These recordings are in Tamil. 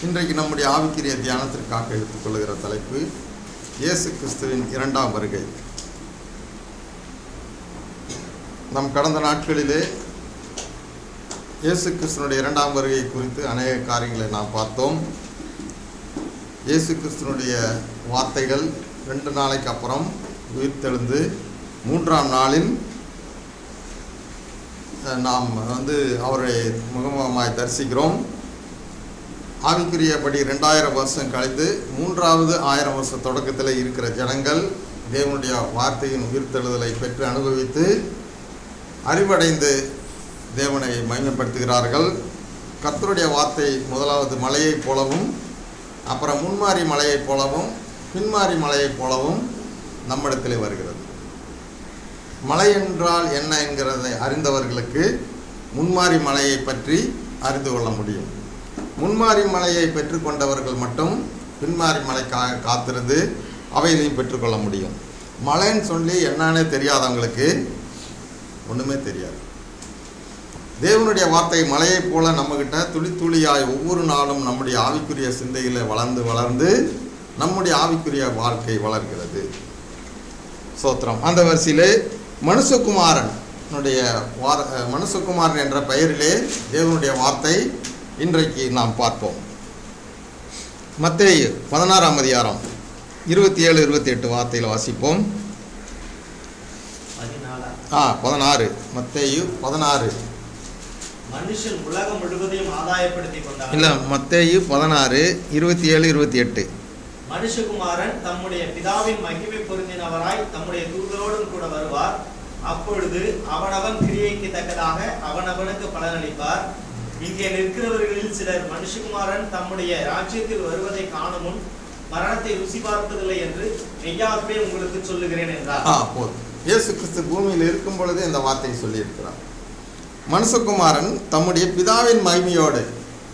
இன்றைக்கு நம்முடைய ஆவிக்குரிய தியானத்திற்காக எடுத்துக்கொள்கிற தலைப்பு இயேசு கிறிஸ்துவின் இரண்டாம் வருகை. நம் கடந்த நாட்களிலே இயேசு கிறிஸ்துவனுடைய இரண்டாம் வருகை குறித்து அநேக காரியங்களை நாம் பார்த்தோம். இயேசு கிறிஸ்துவனுடைய வார்த்தைகள் 2 நாளைக்கு அப்புறம் உயிர்த்தெழுந்து 3ஆம் நாளில் நாம் அவரை முகமுகமாய் தரிசிக்கிறோம். ஆவிக்குரியபடி 2000 வருஷம் கழித்து 3வது 1000 வருஷ தொடக்கத்தில் இருக்கிற ஜனங்கள் தேவனுடைய வார்த்தையின் உயிர்த்தெழுதலை பெற்று அனுபவித்து அறிவடைந்து தேவனை மகிமைப்படுத்துகிறார்கள். கர்த்தருடைய வார்த்தை முதலாவது மலையைப் போலவும், அப்புறம் முன்மாறி மலையைப் போலவும், பின்மாறி மலையைப் போலவும் நம்மிடத்திலே வருகிறது. மலை என்றால் என்ன என்கிறதை அறிந்தவர்களுக்கு முன்மாறி மலையை பற்றி அறிந்து கொள்ள முடியும். முன்மாறி மலையை பெற்றுக்கொண்டவர்கள் மட்டும் பின்மாறி மலைக்காக காத்திருந்து அவைகளையும் பெற்றுக்கொள்ள முடியும். மலைன்னு சொல்லி என்னன்னே தெரியாதவங்களுக்கு ஒன்றுமே தெரியாது. தேவனுடைய வார்த்தை மலையைப் போல நம்மகிட்ட துளி துளியாய் ஒவ்வொரு நாளும் நம்முடைய ஆவிக்குரிய சிந்தையில் வளர்ந்து நம்முடைய ஆவிக்குரிய வாழ்க்கை வளர்கிறது. சோத்திரம். அந்த வரிசையிலே மனுஷகுமாரன் என்ற பெயரிலே தேவனுடைய வார்த்தை இன்றைக்கு நாம் பார்ப்போம். மத்தேயு 16ஆம் அதிகாரம் 27-28 வார்த்தையில் வாசிப்போம். 16 மத்தேயு 16 மனுஷன் உலகம் முழுவதையும் ஆதாயப்படுத்திக் கொண்டார். இல்ல, மத்தேயு 16 27-28 மனுஷகுமாரன் தம்முடைய பிதாவின் மகிமை பொருந்தினவராய் தம்முடைய தூதரோடும் கூட வருவார். அப்பொழுது அவனவன் கிரியைக்கு தக்கதாக அவனவனுக்கு பலனளிப்பார். இங்கே நிற்கிறவர்களில் சிலர் மனுஷகுமாரன் தம்முடைய ராஜ்யத்தில் வருவதை காணும் முன் மரணத்தை ருசி பார்ப்பதில்லை என்று மெய்யாகவே உங்களுக்கு சொல்லுகிறேன் என்றார். இயேசு கிறிஸ்து பூமியில் இருக்கும் பொழுது இந்த வார்த்தையை சொல்லியிருக்கிறார். மனுஷகுமாரன் தம்முடைய பிதாவின் மகிமையோடு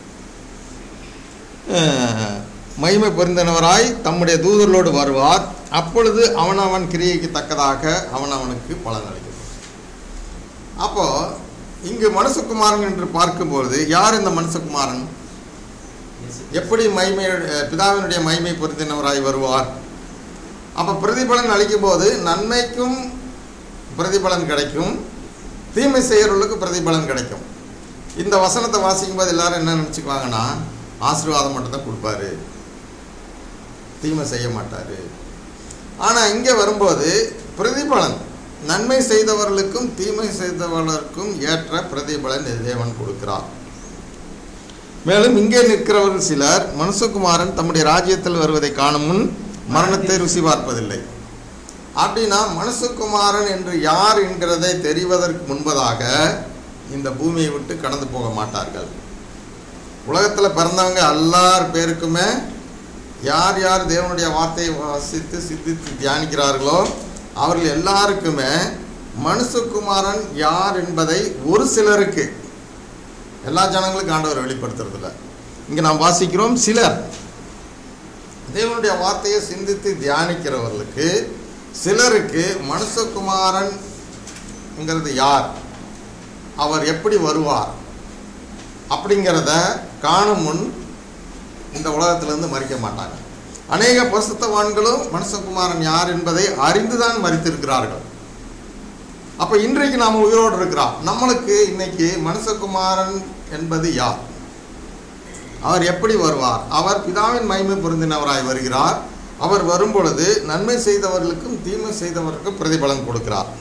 மகிமை பொருந்தினவராய் தம்முடைய தூதர்களோடு வருவார். அப்பொழுது அவனவன் கிரியைக்கு தக்கதாக அவனவனுக்கு பலனளிக்கும். அப்போ இங்கு மனுஷகுமாரன் என்று பார்க்கும்போது யார் இந்த மனுஷகுமாரன்? எப்படி பிதாவினுடைய மகிமை பொருந்தினவராய் வருவார்? அப்போ பிரதிபலன் அளிக்கும் போது நன்மைக்கும் பிரதிபலன் கிடைக்கும், தீமை செய்கிறவர்களுக்கு பிரதிபலன் கிடைக்கும். இந்த வசனத்தை வாசிக்கும் போது எல்லாரும் என்ன நினச்சிக்குவாங்கன்னா, ஆசீர்வாதம் மட்டும்தான் கொடுப்பாரு, தீமை செய்ய மாட்டார். ஆனால் இங்கே வரும்போது பிரதிபலன், நன்மை செய்தவர்களுக்கும் தீமை செய்தவர்களுக்கும் ஏற்ற பிரதிபலன் தேவன் கொடுக்கிறார். மேலும் இங்கே நிற்கிறவர்கள் சிலர் மனுஷகுமாரன் தம்முடைய ராஜ்யத்தில் வருவதை காணும் முன் மரணத்தை ருசி பார்ப்பதில்லை. அப்படின்னா மனுஷகுமாரன் என்று யார் என்கிறதை தெரிவதற்கு முன்பதாக இந்த பூமியை விட்டு கடந்து போக மாட்டார்கள். உலகத்தில் பிறந்தவங்க எல்லார் பேருக்குமே யார் யார் தேவனுடைய வார்த்தையை வாசித்து சிந்தித்து தியானிக்கிறார்களோ அவர்கள் எல்லாருக்குமே மனுஷகுமாரன் யார் என்பதை ஒரு சிலருக்கு, எல்லா ஜனங்களுக்கும் ஆண்டவர் வெளிப்படுத்துறதில்ல. இங்கே நாம் வாசிக்கிறோம், சிலர் தேவனுடைய வார்த்தையை சிந்தித்து தியானிக்கிறவர்களுக்கு சிலருக்கு மனுஷகுமாரன்ங்கிறது யார், அவர் எப்படி வருவார் அப்படிங்கிறத காணும் முன் இந்த உலகத்திலிருந்து மறிக்க மாட்டாங்க. அநேக பரிசுத்தவான்களும் மனுஷகுமாரன் யார் என்பதை அறிந்துதான் மறித்திருக்கிறார்கள். அப்போ இன்றைக்கு நாம் உயிரோடு இருக்கிறோம். நம்மளுக்கு இன்னைக்கு மனுஷகுமாரன் என்பது யார், அவர் எப்படி வருவார்? அவர் பிதாவின் மகிமை பொருந்தினவராய் வருகிறார். அவர் வரும்பொழுது நன்மை செய்தவர்களுக்கும் தீமை செய்தவர்களுக்கும் பிரதிபலன் கொடுக்கிறார்.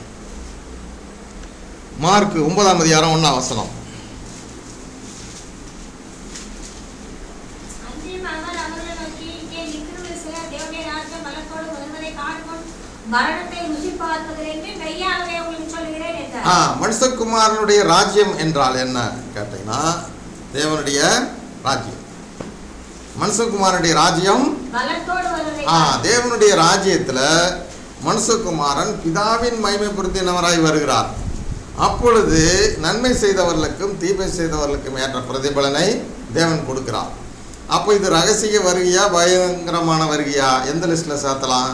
மார்க் 9ஆம் அதிகாரம் 1ஆம் வசனம். மனுஷகுமாரனுடைய ராஜ்யம் என்றால் என்ன கேட்டீங்கன்னா, தேவனுடைய ராஜ்யம். மனுஷகுமாரனுடைய ராஜ்யம், தேவனுடைய ராஜ்யத்தில் மனுஷகுமாரன் பிதாவின் மகிமை பொருந்தினவராய் வருகிறார். அப்பொழுது நன்மை செய்தவர்களுக்கும் தீமை செய்தவர்களுக்கும் ஏற்ற பிரதிபலனை தேவன் கொடுக்கிறார். அப்போ இது ரகசிய வருகையா பயங்கரமான வருகையா, எந்த லிஸ்ட்ல சேர்த்தலாம்?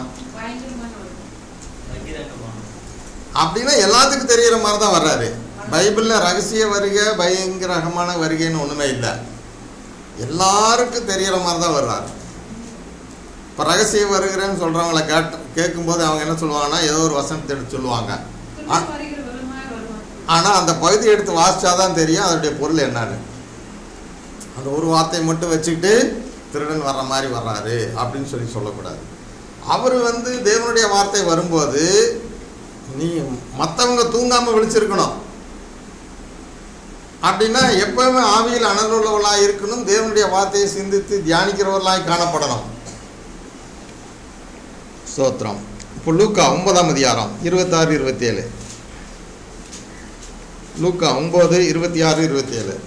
அப்படின்னா எல்லாத்துக்கும் தெரிகிற மாதிரி தான் வர்றாரு. பைபிளில் ரகசிய வருகை பயங்கரமான வருகைன்னு ஒன்றுமே இல்லை. எல்லாருக்கும் தெரிகிற மாதிரி தான் வர்றாரு. இப்போ ரகசியம் வருகிறேன்னு சொல்கிறவங்கள கேட்கும்போது அவங்க என்ன சொல்லுவாங்கன்னா ஏதோ ஒரு வசனத்தை எடுத்து சொல்லுவாங்க. ஆனால் அந்த பகுதி எடுத்து வாசிச்சாதான் தெரியும் அதனுடைய பொருள் என்னன்னு. அந்த ஒரு வார்த்தையை மட்டும் வச்சுக்கிட்டு திருடன் வர்ற மாதிரி வர்றாரு அப்படின்னு சொல்லக்கூடாது. அவர் தேவனுடைய வார்த்தை வரும்போது நீ மற்றவங்க தூங்காமல் விழிச்சிருக்கணும். அப்படின்னா எப்பவுமே ஆவியில் அனலுள்ளவர்களாக இருக்கணும். தேவனுடைய வார்த்தையை சிந்தித்து தியானிக்கிறவர்களாக காணப்படணும். ஸ்தோத்திரம். இப்போ லூக்கா 9ஆம் அதிகாரம் 26-27. லூக்கா 9:26-27.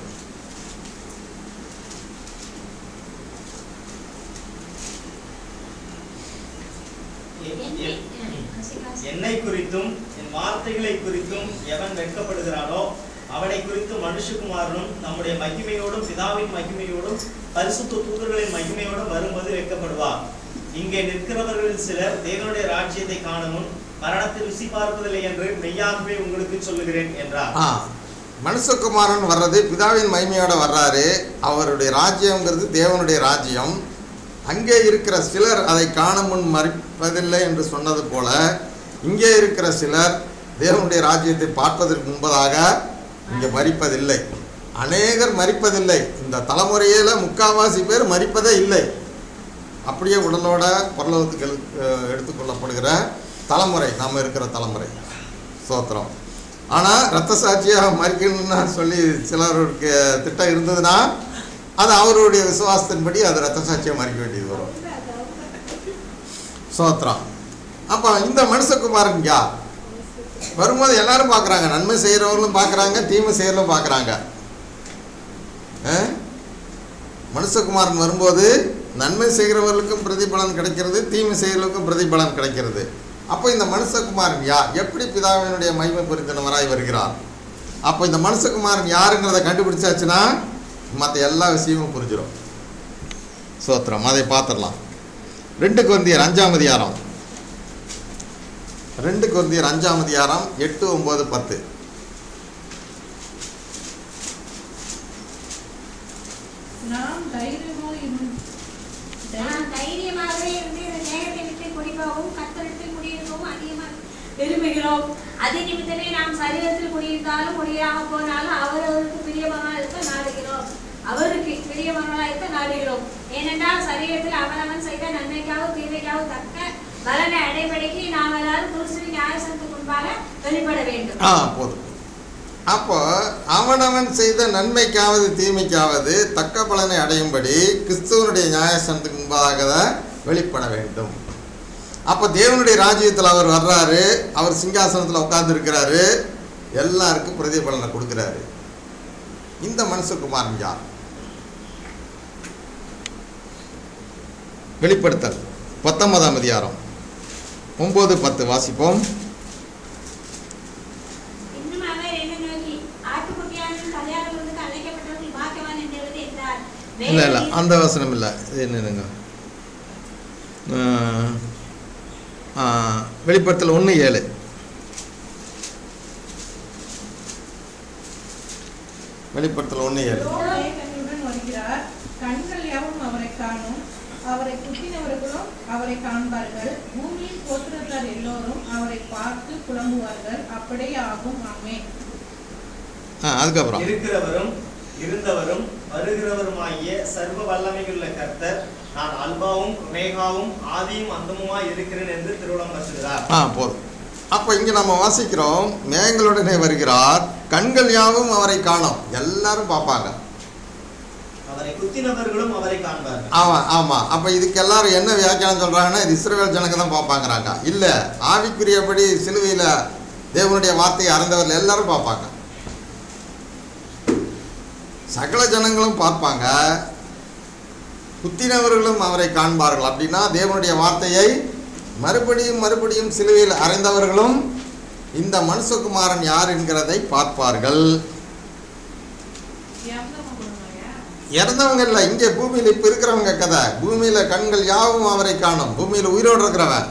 என்னை குறித்தும் என் வார்த்தைகளை குறித்தும் எவன் வெட்கப்படுகிறானோ அவனை குறித்து மனுஷகுமாரனும் நம்முடைய மகிமையோடும் பிதாவின் மகிமையோடும் பரிசுத்த தூதர்களின் மகிமையோடும் வரும்போது வெட்கப்படுவார். இங்கே நிற்கிறவர்களில் சிலர் தேவனுடைய ராஜ்யத்தை காணவும் மரணத்தை ருசி பார்ப்பதில்லை என்று மெய்யாகவே உங்களுக்கு சொல்லுகிறேன் என்றார். மனுஷகுமாரன் வர்றது பிதாவின் மகிமையோட வர்றாரு. அவருடைய ராஜ்யங்கிறது தேவனுடைய ராஜ்யம். அங்கே இருக்கிற சிலர் அதை காண முன் மறிப்பதில்லை என்று சொன்னது போல இங்கே இருக்கிற சிலர் தேவனுடைய ராஜ்யத்தை பார்ப்பதற்கு முன்பதாக இங்கே மறிப்பதில்லை. அநேகர் மறிப்பதில்லை. இந்த தலைமுறையில் முக்கால்வாசி பேர் மறிப்பதே இல்லை. அப்படியே உடலோட பரலோகத்துக்கு எடுத்துக்கொள்ளப்படுகிற தலைமுறை நாம் இருக்கிற தலைமுறை. ஸ்தோத்திரம். ஆனால் இரத்த சாட்சியாக மறிக்கணும்னு சொல்லி சிலருக்கு திட்டம் இருந்ததுன்னா அது அவருடைய விசுவாசத்தின்படி அது இரத்த சாட்சியாக மறிக்க வேண்டியது வரும். ஸ்தோத்திரம். அப்போ இந்த மனுஷகுமாரன் யார்? வரும்போது எல்லாரும் பார்க்குறாங்க. நன்மை செய்கிறவர்களும் பார்க்குறாங்க, தீமை செய்கிறவங்களும் பார்க்குறாங்க. மனுஷகுமாரன் வரும்போது நன்மை செய்கிறவர்களுக்கும் பிரதிபலன் கிடைக்கிறது, தீமை செய்கிறவர்களுக்கும் பிரதிபலன் கிடைக்கிறது. அப்போ இந்த மனுஷகுமாரன் யார்? எப்படி பிதாவினுடைய மகிமை பொருந்தினவராய் வருகிறார்? அப்போ இந்த மனுஷகுமாரன் யாருங்கிறத கண்டுபிடிச்சாச்சுன்னா மற்ற எல்லா விஷயமும் புரிஞ்சிடும். ஸ்தோத்திரம். அதை பார்த்துடலாம். 2 கொரிந்தியர் 5ஆம் அதிகாரம் 2 கொரிந்தியர் 5ஆம் அதிகாரம் 8, 9, 10. நாம் தைரியமாகவே இருந்து இந்த தேகத்தை விட்டு குடிப்போம், கர்த்தரிடத்தில் குடியிருக்கவும் அதிகமாக விரும்புகிறோம். அதே நிமித்தமே நாம் சரீரத்தில் குடியிருந்தாலும் குடியாக போனாலும் அவரவருக்கு பிரியமானதாக இருக்க நாடுகிறோம். அவருக்கு பிரியமானதாக இருக்க நாடுகிறோம். ஏனென்றால் சரீரத்தில் அவனவன் செய்த நன்மைக்காகவும் தீமைக்காகவும் தக்க பலனை அடைபடிக்கு நாம் எல்லாரும் கிறிஸ்துவின் நியாயசனத்துக்கு முன்பாக வெளிப்பட வேண்டும். போதும். அப்போ அவனவன் செய்த நன்மைக்காவது தீமைக்காவது தக்க பலனை அடையும்படி கிறிஸ்துவனுடைய நியாயசனத்துக்கு முன்பாக வெளிப்பட வேண்டும். அப்போ தேவனுடைய ராஜ்யத்தில் அவர் வர்றாரு. அவர் சிங்காசனத்தில் உட்கார்ந்துருக்கிறாரு. எல்லாருக்கும் பிரதிபலனை கொடுக்குறாரு. இந்த மனுஷகுமாரன் யார்? வெளிப்படுத்தல் 19ஆம் அதிகாரம் 9, 10 வாசிப்போம். இல்லை இல்லை, அந்த வசனம் இல்லை. இது என்னங்க? வெளிப்படுத்தல் 1:7. வெளிப்படுத்தல் 1:7. வருகிறார். கண்கள் யாவும் அவரை காணும், அவரை குத்தினவர்களும் அவரை காண்பார்கள். பூமியின் கோத்திரத்தார் எல்லோரும் அவரை பார்த்து புலம்புவார்கள். அப்படியே ஆகும். ஆமென். அதுக்கப்புறம் இருக்கிறவரும் இருந்தவரும் வருகிறவருமாகிய சர்வ வல்லமையுள்ள கர்த்தர் நான் அல்பாவும் ஒமேகாவும் ஆதியும் அந்தமுமாய் இருக்கிறேன் என்று திருவுளம் பற்றுகிறார். போதும். அப்போ இங்கே நம்ம வாசிக்கிறோம், மேகங்களுடனே வருகிறார், கண்கள் யாவும் அவரை காணும். எல்லாரும் பார்ப்பாங்க. அவரை குத்தினவர்களும் அவரை காண்பார்கள். ஆமாம். அப்போ இதுக்கு எல்லாரும் என்ன வியாக்கியானம் சொல்கிறாங்கன்னா, இது இஸ்ரவேல் ஜனங்க தான் பார்ப்பாங்கிறாங்க. இல்லை, ஆவிக்குரியபடி சிலுவையில் தேவனுடைய வார்த்தையை அறிந்தவர்கள் எல்லாரும் பார்ப்பாங்க. சகல ஜனங்களும் பார்ப்பாங்க. குத்தினவர்களும் அவரை காண்பார்கள். அப்படின்னா தேவனுடைய வார்த்தையை மறுபடியும் மறுபடியும் சிலுவையில் அறைந்தவர்களும் இந்த மனுஷகுமாரன் யார் என்கிறதை பார்ப்பார்கள். இறந்தவங்க இல்லை, இங்கே பூமியில் இப்போ இருக்கிறவங்க கதை. பூமியில் கண்கள் யாவும் அவரை காணும். பூமியில் உயிரோடு இருக்கிறவன்.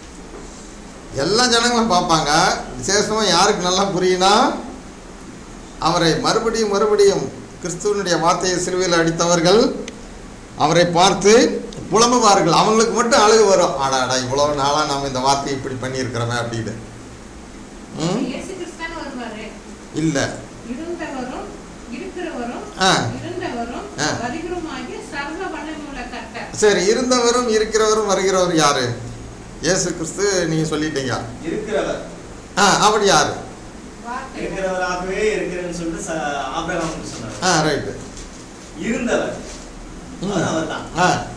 எல்லா ஜனங்களும் பார்ப்பாங்க. விசேஷமாக யாருக்கு நல்லா புரியுனா, அவரை மறுபடியும் கிறிஸ்துவனுடைய வார்த்தையை சிலுவையில் அடித்தவர்கள் அவரை பார்த்து புலம்புவார்கள். அவங்களுக்கு மட்டும் அழுகு வரும், ஆடாடா இவ்வளவு நாளாக நாம் இந்த வார்த்தையை இப்படி பண்ணியிருக்கிறோமே அப்படின்னு. இயேசு கிறிஸ்தான் வருவாரு. இல்ல, இருந்தவரும் இருக்கிறவரும் இருந்தவரும் வருகிறவருமாகிய சர்வ வல்லமையுள்ள கர்த்தர். சரி, இருந்தவரும் இருக்கிறவரும் வருகிறவர் யாரு? இயேசு கிறிஸ்து நீங்க சொல்லிட்டீங்க. இருக்கிறவர் அப்படி யாரு? இருக்கிறவராகவே இருக்கிறேன்னு சொல்லிட்டு ஆபிரகாம் சொன்னார். ரைட். இருந்தவர் அவர்தான்.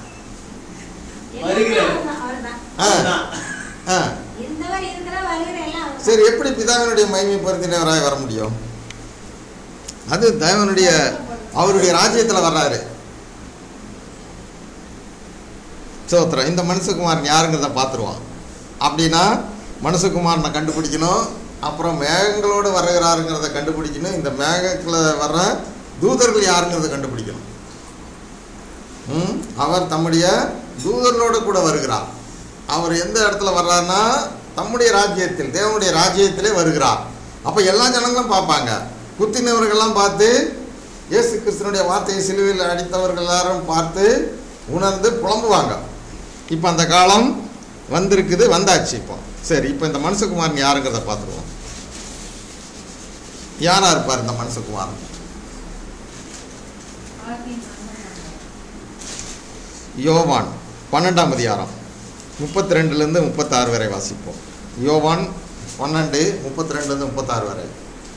சரி, எப்படி பிதாவினுடைய மகிமை பொருந்தினவராய் வர முடியும்? அது தேவனுடைய அவருடைய ராஜ்யத்தில் வர்றாரு. சோத்திரம். இந்த மனுஷகுமாரன் யாருங்கிறத பார்த்துருவான். அப்படின்னா மனுஷகுமாரனை கண்டுபிடிக்கணும், அப்புறம் மேகங்களோடு வருகிறாருங்கிறத கண்டுபிடிக்கணும், இந்த மேகத்தில் வர்ற தூதர்கள் யாருங்கிறத கண்டுபிடிக்கணும். அவர் தம்முடைய தூதர்களோடு கூட வருகிறார். அவர் எந்த இடத்துல வர்றாருன்னா தம்முடைய ராஜ்யத்தில், தேவனுடைய ராஜ்யத்திலே வருகிறார். அப்போ எல்லா ஜனங்களும் பார்ப்பாங்க. குத்தினவர்கள்லாம் பார்த்து, இயேசு கிறிஸ்துனுடைய வார்த்தையை சிலுவையில் அடித்தவர்கள் எல்லாரும் பார்த்து உணர்ந்து புலம்புவாங்க. இப்போ அந்த காலம் வந்திருக்குது, வந்தாச்சு. இப்போ சரி, இப்போ இந்த மனுஷகுமாரன் யாருங்கிறத பார்த்துருவோம். யாரா இருப்பார் இந்த மனுஷகுமாரன்? யோவான் 12ஆம் அதிகாரம் 32லேருந்து 36 வரை வாசிப்போம். யோவான் 12 32லேருந்து 36 வரை.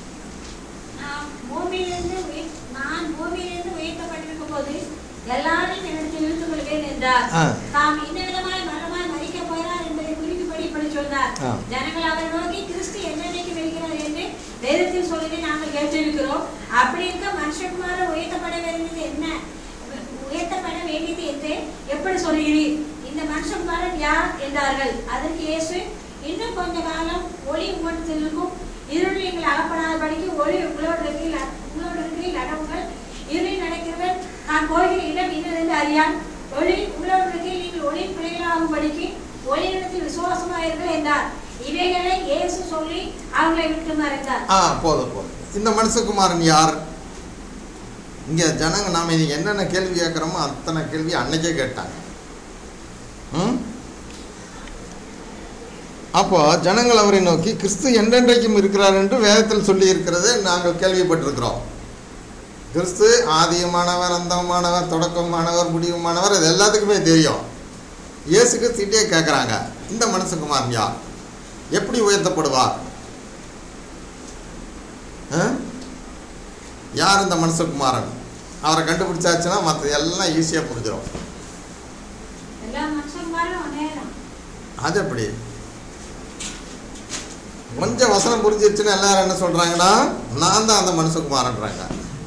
நான் பூமியிலிருந்து உயர்த்தப்பட்டிருக்கும் போது எல்லாரையும் என்னிடத்தில் இழுத்துக் கொள்வேன் என்றார். தாம் இந்த விதமாய் மரணமாய் மரிக்கப் போகிறார் என்பதை குறிப்பின்படி இப்படி சொன்னார். ஜனங்கள் அவரை நோக்கி, கிறிஸ்து என்னென்னைக்கு வருகிறார் என்று வேதத்தில் சொல்லி நாங்கள் கேட்டிருக்கிறோம். அப்படி இருக்க மனுஷகுமாரன் உயர்த்தப்பட வேண்டியது என்ன, உயர்த்தப்பட வேண்டியது என்று எப்படி சொல்கிறீர்? இந்த மனுஷகுமாரன் யார் என்றார்கள். அதற்கு இயேசு, இன்னும் கொஞ்ச காலம் ஒளி உங்களிடத்தில் இருக்கும், இருளில் நீங்கள் அகப்படாதபடிக்கு ஒளி உங்களோடு இருக்கிறீர்கள் அடவுங்கள். இருளில் நடக்கிறவன் நான் போகிற இடம் இன்னதென்று அறியான். ஒளி உங்களோடு இருக்கையில் நீங்கள் ஒளியின் பிள்ளைகளாகும்படிக்கு ஒளியிடத்தில் விசுவாசமாயிருங்கள் என்றார். இவைகளை இயேசு சொல்லி அவங்களை விட்டு மறைந்தார். போதும். இந்த மனுஷகுமாரன் யார்? இங்கே ஜனங்க நாம் இன்னைக்கு என்னென்ன கேள்வி கேட்குறோமோ அத்தனை கேள்வி அன்னைக்கே கேட்டாங்க. அப்போ ஜனங்கள் அவரை நோக்கி, கிறிஸ்து என்றென்றைக்கும் இருக்கிறார் என்று வேதத்தில் சொல்லி இருக்கிறது நாங்கள் கேள்விப்பட்டிருக்கிறோம். கிறிஸ்து ஆதியமானவர், அந்தமானவர், தொடக்கமானவர், முடிவுமானவர், இது எல்லாத்துக்குமே தெரியும். இயேசு கிறிஸ்துட்டே கேட்குறாங்க, இந்த மனுஷகுமாரன் யார், எப்படி உயர்த்தப்படுவார், யார் இந்த மனுஷகுமாரன்? அவரை கண்டுபிடிச்சாச்சுன்னா மற்ற எல்லாம் ஈஸியாக புரிஞ்சிடும். அது எப்படி? கொஞ்சம் வசனம் புரிஞ்சிருச்சுன்னா எல்லாரும் என்ன சொல்றாங்கன்னா, நான் தான் அந்த மனுஷகுமாரன்றாங்க.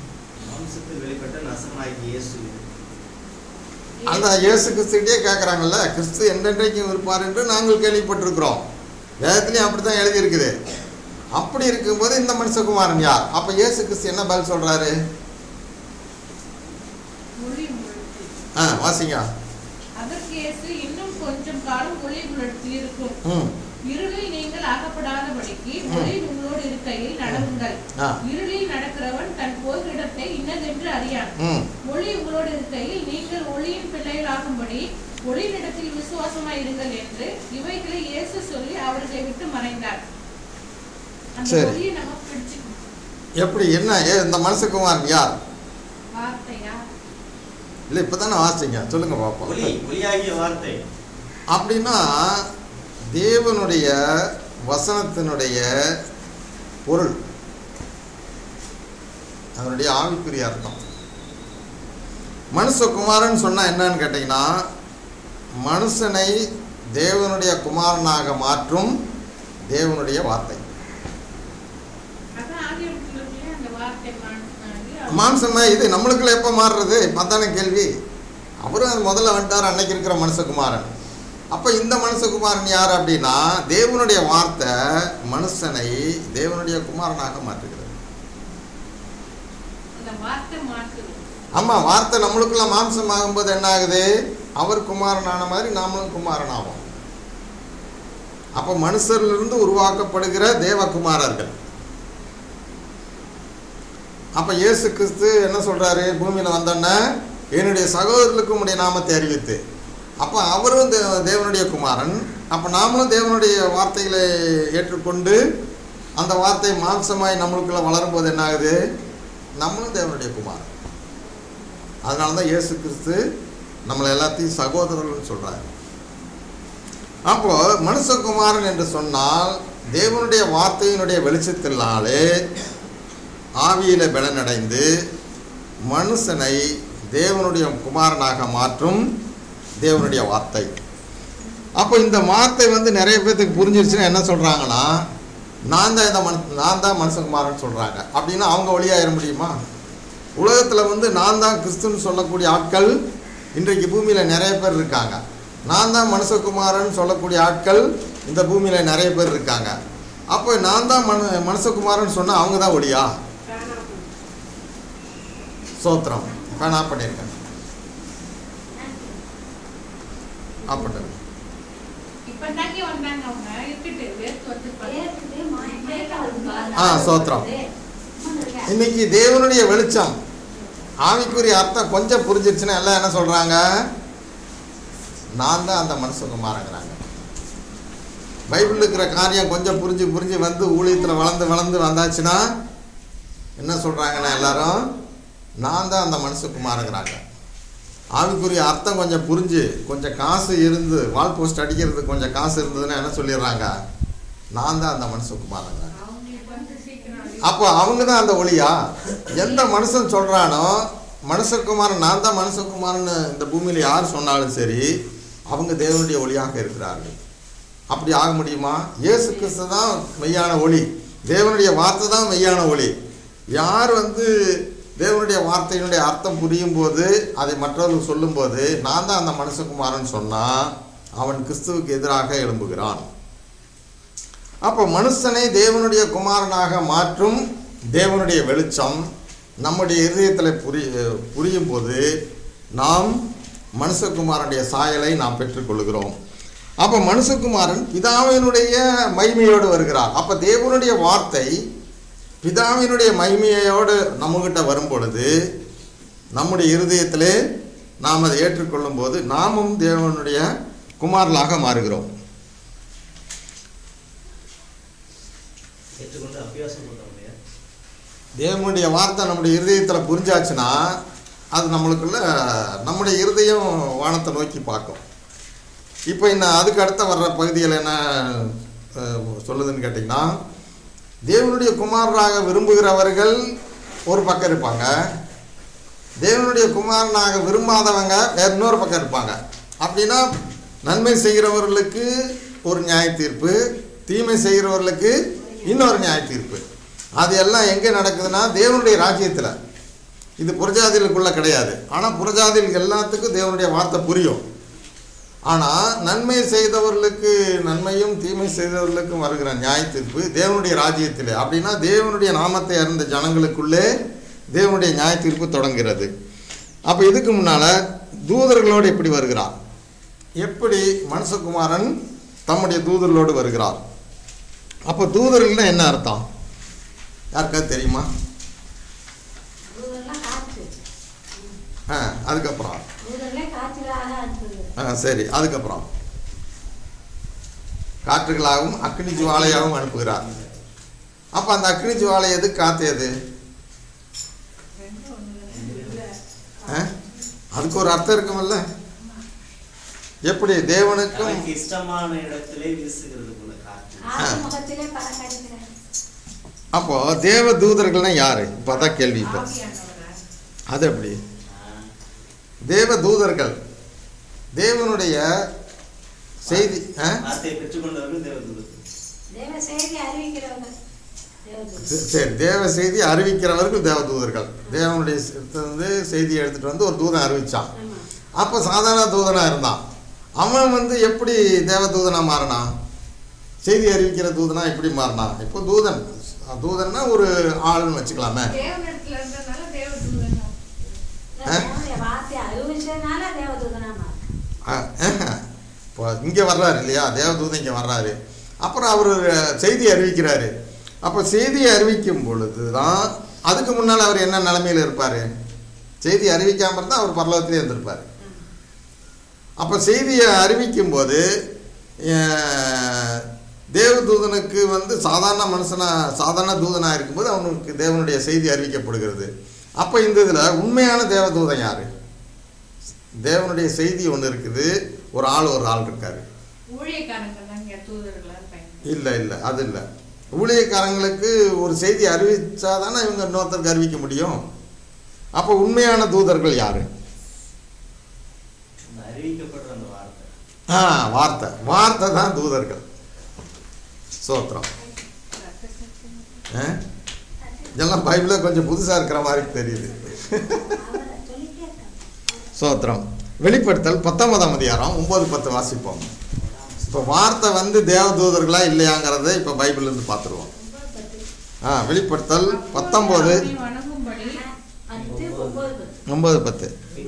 அந்த இயேசு கிறிஸ்துட்டே கேட்குறாங்கல்ல, கிறிஸ்து என்றென்றைக்கும் இருப்பார் என்று நாங்கள் கேள்விப்பட்டிருக்கிறோம். வேதத்துலேயும் அப்படி தான் எழுதியிருக்குது. அப்படி இருக்கும்போது இந்த மனுஷகுமாரன் யார்? அப்போ இயேசு கிறிஸ்து என்ன பதில் சொல்றாரு? வாசிங்க. அதற்கு இயேசு, இன்னும் கொஞ்சம் காலம் ஒளி உங்களிடத்தில் இருக்கும், இருளில் நீங்கள் அகப்படாதபடிக்கு ஒளி உங்களோடு இருக்கையில் நடவுங்கள். இருளில் நடக்கிறவன் தன் போகிற இடத்தை இன்னதென்று அறியான். ஒளி உங்களோடு இருக்கையில் நீங்கள் ஒளியின் பிள்ளைகளாகும்படி ஒளியினிடத்தில் விசுவாசமாய் இருங்கள் என்று இவைகளை இயேசு சொல்லி அவர்களை விட்டு மறைந்தார். அந்த ஒளியை நம்ம பிடிச்சுக்கணும். எப்படி? என்ன இந்த மனுஷகுமாரன் யார்? வார்த்தையா? இல்லை, இப்போதானே வாசிங்க, சொல்லுங்க பாப்போம். ஒளியாகிய வார்த்தை அப்படின்னா தேவனுடைய வசனத்தினுடைய பொருள், அதனுடைய ஆவிக்குரிய அர்த்தம். மனுஷகுமாரன் சொன்னா என்னன்னு கேட்டீங்கன்னா, மனுஷனை தேவனுடைய குமாரனாக மாற்றும் தேவனுடைய வார்த்தை. மாம்சமா இது நம்மளுக்குள்ள எப்போ மாறுறது? பார்த்தானே கேள்வி. அவரும் அது முதல்ல வந்துட்டார், அன்னைக்கு இருக்கிற மனுஷகுமாரன். அப்போ இந்த மனுஷகுமாரன் யார் அப்படின்னா, தேவனுடைய வார்த்தை மனுஷனை தேவனுடைய குமாரனாக மாற்றுகிறது. ஆமாம், வார்த்தை நம்மளுக்குள்ள மாம்சம் ஆகும்போது என்ன ஆகுது? அவர் குமாரனான மாதிரி நாமளும் குமாரன் ஆகும். அப்போ மனுஷரிலிருந்து உருவாக்கப்படுகிற தேவகுமாரர்கள். அப்போ இயேசு கிறிஸ்து என்ன சொல்கிறாரு? பூமியில் வந்தோன்னே என்னுடைய சகோதரர்களுக்கு உடைய நாமத்தை அறிவித்து. அப்போ அவரும் தேவனுடைய குமாரன். அப்போ நாமளும் தேவனுடைய வார்த்தைகளை ஏற்றுக்கொண்டு அந்த வார்த்தை மாம்சமாய் நம்மளுக்குள்ளே வளரும்போது என்ன ஆகுது? நம்மளும் தேவனுடைய குமாரன். அதனால தான் இயேசு கிறிஸ்து நம்மளை எல்லாத்தையும் சகோதரர்கள்னு சொல்கிறாரு. அப்போது மனுஷகுமாரன் என்று சொன்னால் தேவனுடைய வார்த்தையினுடைய வெளிச்சத்தினாலே ஆவியில் பலனடைந்து மனுஷனை தேவனுடைய குமாரனாக மாற்றும் தேவனுடைய வார்த்தை. அப்போ இந்த வார்த்தை நிறைய பேர்த்துக்கு புரிஞ்சிருச்சுன்னா என்ன சொல்கிறாங்கன்னா, நான் தான் மனுஷகுமாரன் சொல்கிறாங்க. அப்படின்னா அவங்க வழியாயிட முடியுமா? உலகத்தில் நான் தான் கிறிஸ்துன்னு சொல்லக்கூடிய ஆட்கள் இன்றைக்கு பூமியில் நிறைய பேர் இருக்காங்க. நான் தான் மனுஷகுமாரன் சொல்லக்கூடிய ஆட்கள் இந்த பூமியில் நிறைய பேர் இருக்காங்க. அப்போ நான் தான் மனுஷகுமாரன் சொன்னால் அவங்க தான் ஒளியா? சோத்திரம் பேனா பண்ணியிருக்கேன். அப்படி சோத்திரம். இன்னைக்கு தேவனுடைய வெளிச்சம் ஆவிக்குரிய அர்த்தம் கொஞ்சம் புரிஞ்சிருச்சுன்னா எல்லாம் என்ன சொல்கிறாங்க? நான் தான் அந்த மனுஷகுமாரங்கிறாங்க. பைபிள் இருக்கிற காரியம் கொஞ்சம் புரிஞ்சு ஊழியத்தில் வளர்ந்து வந்தாச்சுன்னா என்ன சொல்கிறாங்கன்னா எல்லாரும் நான் தான் அந்த மனுஷகுமாரங்கிறாங்க. ஆவிக்குரிய அர்த்தம் கொஞ்சம் புரிஞ்சு கொஞ்சம் காசு இருந்து வால் போஸ்ட் அடிக்கிறதுக்கு கொஞ்சம் காசு இருந்ததுன்னா என்ன சொல்லிடுறாங்க? நான் தான் அந்த மனுஷகுமாரங்கிறாங்க. அப்போ அவங்க தான் அந்த ஒளியா? எந்த மனுஷன் சொல்கிறானோ மனுஷகுமாரன் நான் தான் மனுஷகுமாரன்னு இந்த பூமியில் யார் சொன்னாலும் சரி அவங்க தேவனுடைய ஒளியாக இருக்கிறார்கள். அப்படி ஆக முடியுமா? இயேசு கிறிஸ்து தான் மெய்யான ஒளி, தேவனுடைய வார்த்தை தான் மெய்யான ஒளி. யார் தேவனுடைய வார்த்தையினுடைய அர்த்தம் புரியும் போது அதை மற்றவர்கள் சொல்லும்போது நான் தான் அந்த மனுஷகுமாரன் சொன்னால் அவன் கிறிஸ்துவுக்கு எதிராக எழும்புகிறான். அப்போ மனுஷனை தேவனுடைய குமாரனாக மாற்றும் தேவனுடைய வெளிச்சம் நம்முடைய இதயத்தில் புரியும் போது நாம் மனுஷகுமாரனுடைய சாயலை நாம் பெற்றுக்கொள்கிறோம். அப்போ மனுஷகுமாரன் பிதாவினுடைய மகிமையோடு வருகிறார். அப்போ தேவனுடைய வார்த்தை பிதாவினுடைய மகிமையோடு நம்மகிட்ட வரும் பொழுது நம்முடைய இருதயத்திலே நாம் அதை ஏற்றுக்கொள்ளும் போது நாமும் தேவனுடைய குமாரர்களாக மாறுகிறோம். தேவனுடைய வார்த்தை நம்முடைய இருதயத்தில் புரிஞ்சாச்சுன்னா அது நம்மளுக்குள்ள நம்முடைய இருதயம் வானத்தை நோக்கி பார்க்கும். இப்போ இன்னும் அதுக்கு அடுத்த வர்ற பகுதியில் என்ன சொல்லுதுன்னு கேட்டிங்கன்னா, தேவனுடைய குமாரராக விரும்புகிறவர்கள் ஒரு பக்கம் இருப்பாங்க, தேவனுடைய குமாரனாக விரும்பாதவங்க வேற இன்னொரு பக்கம் இருப்பாங்க. அப்படின்னா நன்மை செய்கிறவர்களுக்கு ஒரு நியாய தீர்ப்பு, தீமை செய்கிறவர்களுக்கு இன்னொரு நியாய தீர்ப்பு. அது எல்லாம் எங்கே நடக்குதுன்னா தேவனுடைய ராஜ்யத்தில். இது புறஜாதிகளுக்குள்ளே கிடையாது. ஆனால் புறஜாதிகள் எல்லாத்துக்கும் தேவனுடைய வார்த்தை புரியும். ஆனால் நன்மை செய்தவர்களுக்கு நன்மையும் தீமை செய்தவர்களுக்கும் வருகிற நியாய தீர்ப்பு தேவனுடைய ராஜ்யத்தில். அப்படின்னா தேவனுடைய நாமத்தை அறிந்த ஜனங்களுக்குள்ளே தேவனுடைய நியாய தீர்ப்பு தொடங்குகிறது. அப்போ இதுக்கு முன்னால் தூதர்களோடு எப்படி வருகிறார்? எப்படி மனுஷகுமாரன் தம்முடைய தூதர்களோடு வருகிறார்? அப்போ தூதர்கள்னா என்ன அர்த்தம்? யாருக்காவது தெரியுமா? அதுக்கப்புறம் சரி, அதுக்கப்புறம் காற்றுகளாகவும் அக்னி ஜுவாலையாகவும் அனுப்புகிறார். அப்போ அந்த அக்னி ஜுவாலை எது காத்தியது? அதுக்கு ஒரு அர்த்தம் இருக்குமல்ல. எப்படி தேவனுக்கும் இஷ்டமான இடத்திலே வீசுகிறது போல அப்போ தேவ தூதர்கள்னா யாரு? இப்பதான் கேள்வி. இப்போ அது எப்படி? தேவ தூதர்கள் தேவனுடைய செய்தி சரி, தேவ செய்தி அறிவிக்கிறவர்கள் தேவ தூதர்கள். தேவனுடைய செய்தியை எடுத்துட்டு வந்து ஒரு தூதன் அறிவிச்சான். அப்போ சாதாரண தூதனா இருந்தான். அவன் எப்படி தேவ தூதனா மாறினான்? செய்தி அறிவிக்கிற தூதனா எப்படி மாறினான்? இப்போ தூதன்னா ஒரு ஆள்னு வச்சுக்கலாமே. இப்போ இங்கே வர்றாரு இல்லையா, தேவதூதன் இங்கே வர்றாரு. அப்புறம் அவர் செய்தி அறிவிக்கிறாரு. அப்போ செய்தியை அறிவிக்கும் பொழுது தான் அதுக்கு முன்னால் அவர் என்ன நிலைமையில் இருப்பார்? செய்தி அறிவிக்காமல் இருந்தால் அவர் பரலோகத்திலே இருந்திருப்பார். அப்போ செய்தியை அறிவிக்கும் போது தேவதூதனுக்கு சாதாரண தூதனாக இருக்கும்போது அவனுக்கு தேவனுடைய செய்தி அறிவிக்கப்படுகிறது. அப்போ இந்த இதில் உண்மையான தேவதூதன் யார்? தேவனுடைய செய்தி ஒன்று இருக்குது, ஒரு ஆள் இருக்காரு. இல்லை அது இல்லை. ஊழியக்காரங்களுக்கு ஒரு செய்தி அறிவிச்சாதானே இவங்க இன்னொருத்தருக்கு அறிவிக்க முடியும். அப்போ உண்மையான தூதர்கள் யாரு? வார்த்தை தான் தூதர்கள். சோத்திரம். இதெல்லாம் பைபிள கொஞ்சம் புதுசா இருக்கிற மாதிரி தெரியுது. சோத்திரம். வெளிப்படுத்தல் 19ஆம் அதிகாரம் 9-10 வாசிப்போம். இப்போ வார்த்தை தேவதூதர்களா இல்லையாங்கிறத இப்போ பைபிள்ல இருந்து பார்த்துருவோம். வெளிப்படுத்தல் 19 9-10.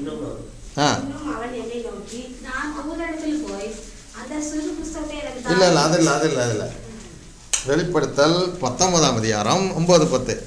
இல்லை அது இல்லை. வெளிப்படுத்தல் 19ஆம் அதிகாரம் 9-10.